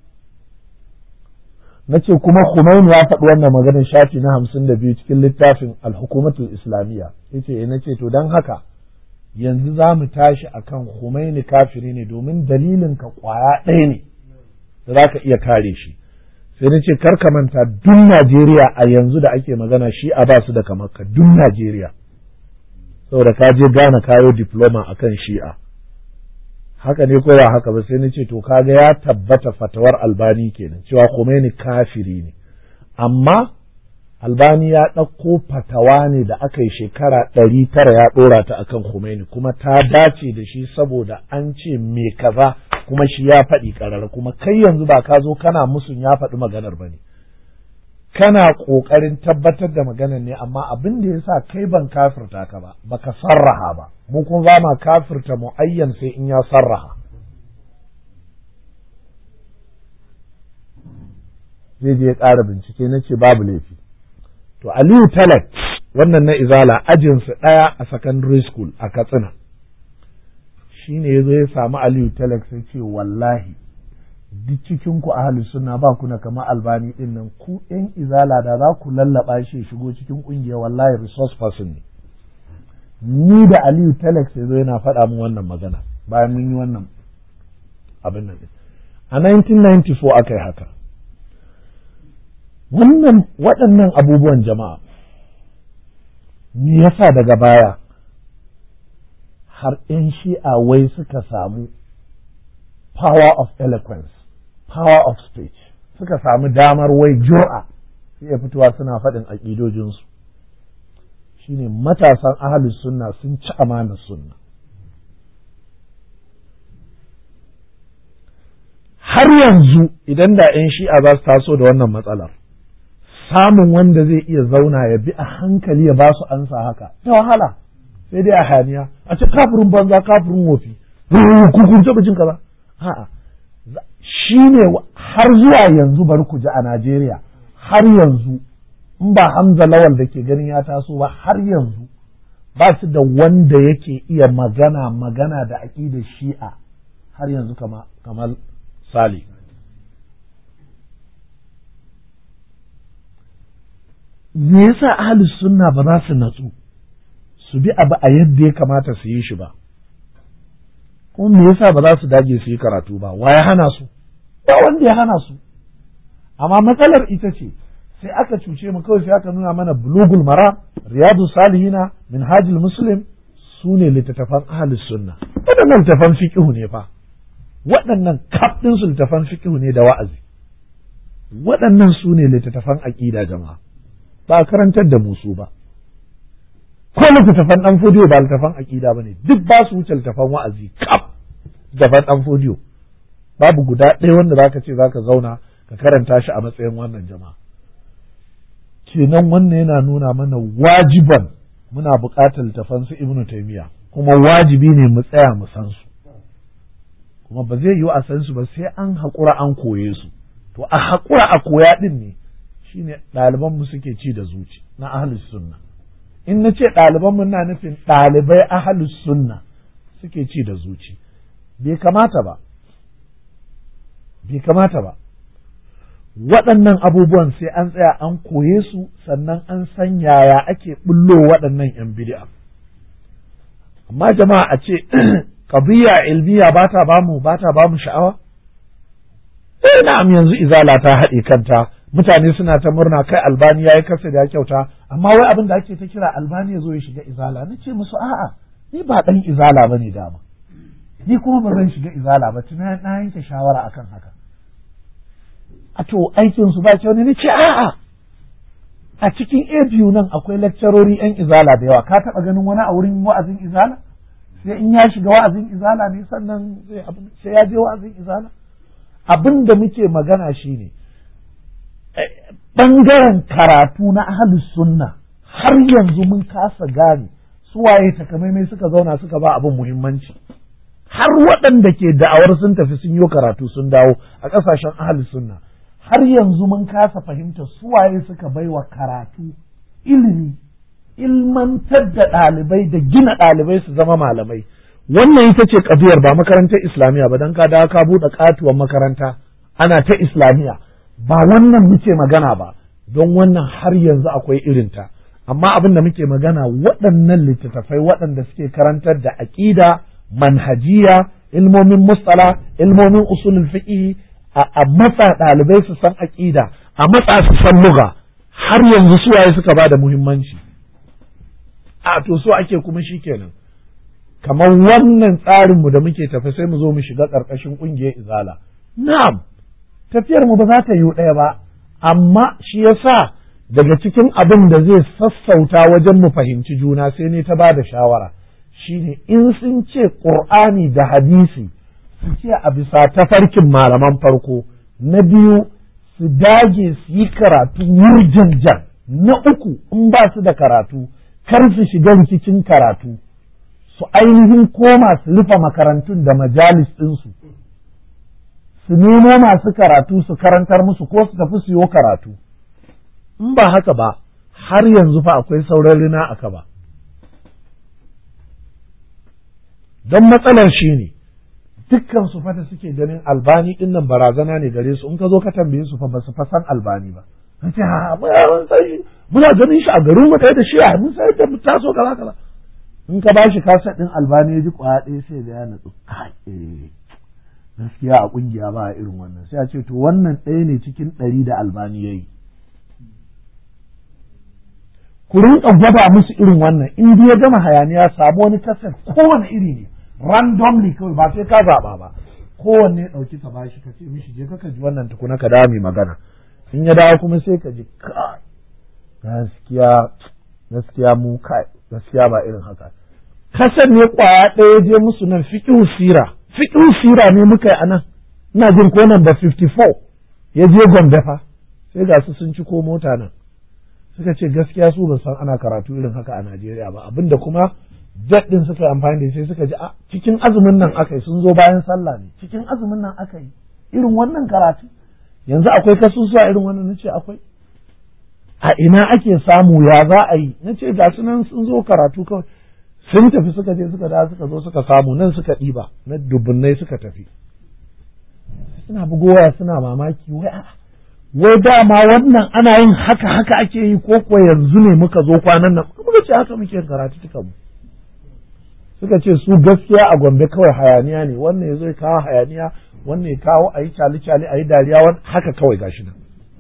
Na ce kuma Khomeini ya faɗi wannan maganar shafi na 52 cikin littafin Al-Hukumatul Islamiyya. Yace na ce to don haka yanzu za mu tashi akan Khomeini kafiri ne domin dalilin ka ƙwaya ɗaya ne da za ka iya kare shi. Sai na ce kar ka manta duk Najeriya a yanzu da ake magana shi a ba su da kamar ka duk Najeriya. Saboda ka je Ghana kayo diploma akan Shi'a. Haka ne ko ba haka ba, sai na ce to kaga ya tabbata fatawar Albani kenan cewa Khomeini kafiri ne, amma Albani ya ɗauko fatawa ne da aka yi shekara 900 ya ɗora ta akan Khomeini kuma ta dace da shi saboda an ce me kaza kuma shi ya faɗi ƙarara, kuma kai yanzu ba ka zo kana musun ya faɗi maganar ba ne, kana ƙoƙarin tabbatar da maganar ne, amma abin da ya sa kai ban kafirta ka ba baka sarraha ba, mu kuma ba ma kafirta mu'ayyan sai in ya sarraha. Zai je ya ƙara bincike, na ce babu laifi. To Aliyu Talak wannan na Izala ajinsu ɗaya a secondary school a Katsina, shi ne ya zo ya samu Aliyu Talak sai ce wallahi duk cikin ku ahli sunna ba ku na kama Albani din nan, ku ɗan Izala da za ku lallaba shi shigo cikin ƙungiya wallahi resource person ne. Ni da Aliyu Talak sai zo yana faɗa min wannan magana bayan mun yi wannan abin nan. A 1994 aka yi haka. Waɗannan abubuwan jama'a me yasa daga baya har ‘yan shi'a wai suka samu power of eloquence, power of speech, suka samu damar wai jur'a sai ya fitowa suna faɗin aƙidojinsu. Shine matasan ahlus sunna sun ci amanar sunna. Har yanzu idan da ‘yan shi'a za su taso da wannan matsalar, samun wanda zai iya zauna ya bi a hankali ya ba su ansa haka ta wahala, sai dai a haniya a ce kafirin banza kafirin wofi kun taɓa jin kaza. A'a, shi ne har zuwa yanzu bari ku ji a Najeriya har yanzu in ba Hamza Lawal da ke ganin ya taso ba, har yanzu ba su da wanda yake iya magana da aƙidar Shi'a har yanzu kamar Sali. Me yasa ahlus sunna ba za su natsu su bi abu a yadda ya kamata su yi shi ba, kuma me yasa ba za su dage su yi karatu ba? Wa ya hana su? Ba wanda ya hana su, amma matsalar ita ce sai aka cuce mu kawai, sai aka nuna mana bulugul mara, riyadu salihina, minhajul muslim su ne littattafan ahlus sunna. Waɗannan littattafan fiqhu ne fa, waɗannan kaf ɗin su littattafan fiqhu ne da wa'azi, waɗannan su ne littattafan aqida jama'a, ba a karantar da musu ba. Ko littattafan ɗan fodiyo ba littattafan aƙida ba ne, duk ba su wuce littattafan wa'azi kaf littattafan ɗan fodiyo. Babu guda ɗaya wanda zaka ce zaka zauna ka karanta shi a matsayin wannan jama'a. Kenan wannan yana nuna mana wajiban muna buƙatar littattafan su Ibn Taymiyyah, kuma wajibi ne mu tsaya mu san su, kuma ba zai yiwu a san su ba sai an haƙura an koye su. To a haƙura a koya ɗin ne shine ɗalibanmu suke ci da zuci na ahlus sunna. In na ce ɗalibanmu na nufin ɗalibai ahlus sunna suke ci da zuci. Bai kamata ba. Waɗannan abubuwan sai an tsaya an koye su, sannan an san yaya ake bullo waɗannan ‘yan bid'a. Amma jama'a a ce qadiyya ilmiya ba ta ba mu sha'awa? Na'am, yanzu izala ta haɗe kanta mutane suna ta murna kai Albani ya yi kasa da ya kyauta, amma wai abin da ake ta kira Albani ya zo ya shiga izala. Na ce musu a'a, ni ba ɗan izala ba ne dama, ni kuma ba zan shiga izala ba, tuna na yanke shawara akan haka. A to aikin su ba kyau ne? Ni ce a'a, a cikin ABU nan akwai lakcarori yan izala da yawa. Ka taɓa ganin wani a wurin wa'azin izala? Sai in ya shiga wa'azin izala ne sannan sai ya je wa'azin izala. Abin da muke magana shine ɓangaren karatu na ahlus sunna har yanzu mun kasa gane su waye takamaimai suka zauna suka ba abin muhimmanci. Har waɗanda ke da'awar sun tafi sun yi karatu sun dawo a ƙasashen ahlus sunna, har yanzu mun kasa fahimta su waye suka baiwa karatu ilimi, ilmantar da ɗalibai da gina ɗalibai su zama malamai. Wannan ita ce ƙabiyar, ba makarantar islamiyya ba, don ka dawo ka buɗe ƙatuwar makaranta ana ta islamiyya, ba wannan muke magana ba, don wannan har yanzu akwai irinta. Amma abin da muke magana waɗannan littattafai waɗanda suke karantar da aƙida, manhajiya, ilmomin mustala, ilmomin usulul fiqh, a matsa ɗalibai su san aƙida, a matsa su san lugha, har yanzu suwaye suka ba da muhimmanci. A to so ake kuma shikenan, kamar wannan tsarinmu da muke tafi sai mu zo mu shiga ƙarƙashin ƙungiyar izala. Na'am, tafiyar mu ba za ta yi ɗaya ba, amma shi yasa daga cikin abin da zai sassauta wajen mu fahimci juna sai ne ta ba da shawara shine in sun ce Qur'ani da hadisi su ce a bisa tafarkin malaman farko, na biyu su dage su yi karatu wurjanjan, na uku in ba su da karatu kar su shiga rikicin karatu, su ainihin koma su rufe makarantun da majalis ɗinsu, su nemo masu karatu su karantar musu ko su tafi su yi karatu. In ba haka ba har yanzu fa akwai sauran rina aka ba. Don matsalar shi ne dukkan su fata suke ganin Albani ɗin nan barazana ne gare su, in ka zo ka tambaye su fa ba su fa san Albani ba. An ce ha muna ganin shi a garin mu da shi a mun sai da taso kaza kaza. In ka bashi kaset ɗin Albani ya ji kwaya ɗaya sai da ya natsu. Gaskiya a ƙungiya ba a irin wannan, sai a ce to wannan ɗaya ne cikin 100 da Albani ya yi. Ku rinƙa gwada musu irin wannan, in ya gama hayaniya samu wani kaset kowane iri ne, randomly kawai ba sai ka zaɓa ba, kowanne ɗauki ka bashi ka ce mishi je ka ji wannan tukuna ka dawo mai magana. In ya dawo kuma sai ka ji gaskiya mu gaskiya ba irin haka. Kaset ne ƙwaya ɗaya je musu nan fiqhu sira ne muka yi anan, ina jin ko nan da 54 ya je Gombe fa, sai ga su sun ci ko mota nan. Suka ce gaskiya su ba san ana karatu irin haka a Najeriya ba, abinda kuma jet din suka yi amfani da sai suka ji a cikin azumin nan aka yi, sun zo bayan sallah ne, cikin azumin nan aka yi irin wannan karatu. Yanzu akwai kasusuwa irin wannan, nace akwai. A ina ake samu, ya za a yi? Nace ga su nan sun zo karatu kawai, sun tafi suka je suka da suka zo suka samu nan suka ɗiba na dubunnai suka tafi. Suna bugowa suna mamaki, wai dama wannan ana yin haka ake yi ko kuwa yanzu ne muka zo kwanan nan? Muka ce haka muke karatu tuka mu. Suka ce su gaskiya a Gombe kawai hayaniya ne, wannan ya zo ya kawo hayaniya, wannan ya kawo a yi cali a yi dariya, haka kawai gashi nan.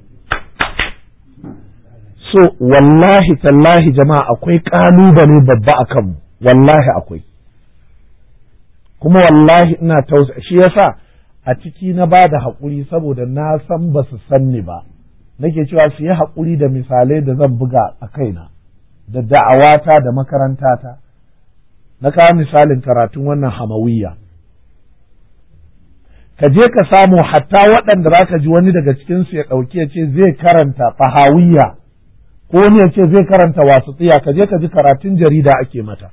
So wallahi tallahi jama'a akwai ƙalubale babba a kanmu, wallahi akwai. Kuma wallahi ina tausa, shi yasa a ciki na ba da haƙuri saboda na san ba su sanni ba, nake cewa su yi haƙuri da misalai da zan buga a kaina, da da'awata da makarantata. Na kawo misalin karatun wannan hamawiyya. Ka je ka samu hatta waɗanda za ka ji wani daga cikinsu ya ɗauki ya ce zai karanta fahawiyya, ko wani ya ce zai karanta wasitsiya, ka je ka ji karatun jarida ake mata.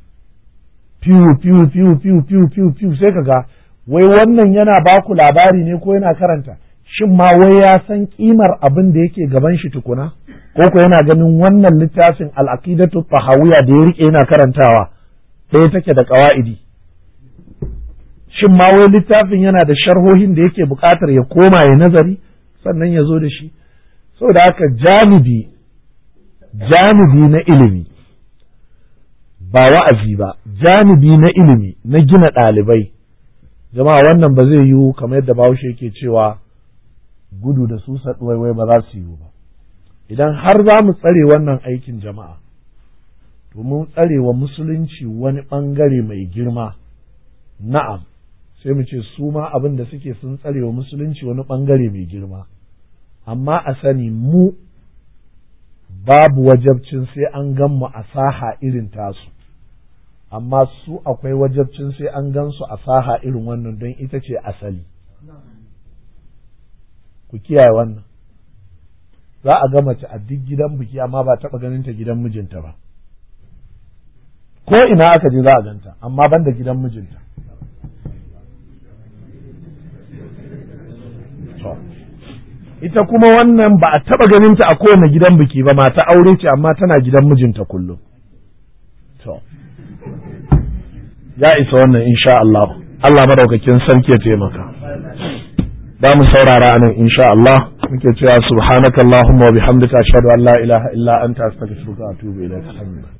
Fiu sai ka ga wai wannan yana ba ku labari ne ko yana karanta, shin ma wai ya san kimar abin da yake gaban shi tukuna, ko ko yana ganin wannan littafin al-aqidatu tahawiyya da ya rike yana karantawa ɗaya take da qawaidi? Shin ma wai littafin yana da sharhohin da yake buƙatar ya koma ya nazari sannan ya zo da shi? Saboda haka janibi na ilimi ba wa'azi ba, janibi na ilimi na gina ɗalibai, jama'a wannan ba zai yiwu kamar yadda Bahaushe yake cewa gudu da su saɗuwaiwai ba za su yi ba. Idan har za mu tsare wannan aikin jama'a, to mun tsare wa musulunci wani ɓangare mai girma, na'am, sai mu ce su ma abin da suke sun tsare wa musulunci wani ɓangare mai girma, amma a sani mu babu wajabcin sai an gan mu a saha irin tasu, amma su akwai wajabcin sai an gan su a saha irin wannan don ita ce asali. Ku kiyaye wannan. Za a ga mace a duk gidan biki amma ba taɓa ganin ta gidan mijinta ba. Ko ina aka je za a ganta, amma ban da gidan mijinta. Ita kuma wannan ba a taɓa ganin ta a kowane gidan biki ba, mata aure ce amma tana gidan mijinta kullum. Ya isa wannan insha Allah. Allah madaukakin sarki ya taimaka. Za mu saurara nan insha Allah. Muke cewa subhanakallahumma wa bihamdika ashhadu an la ilaha illa anta astaghfiruka wa atubu ilaik.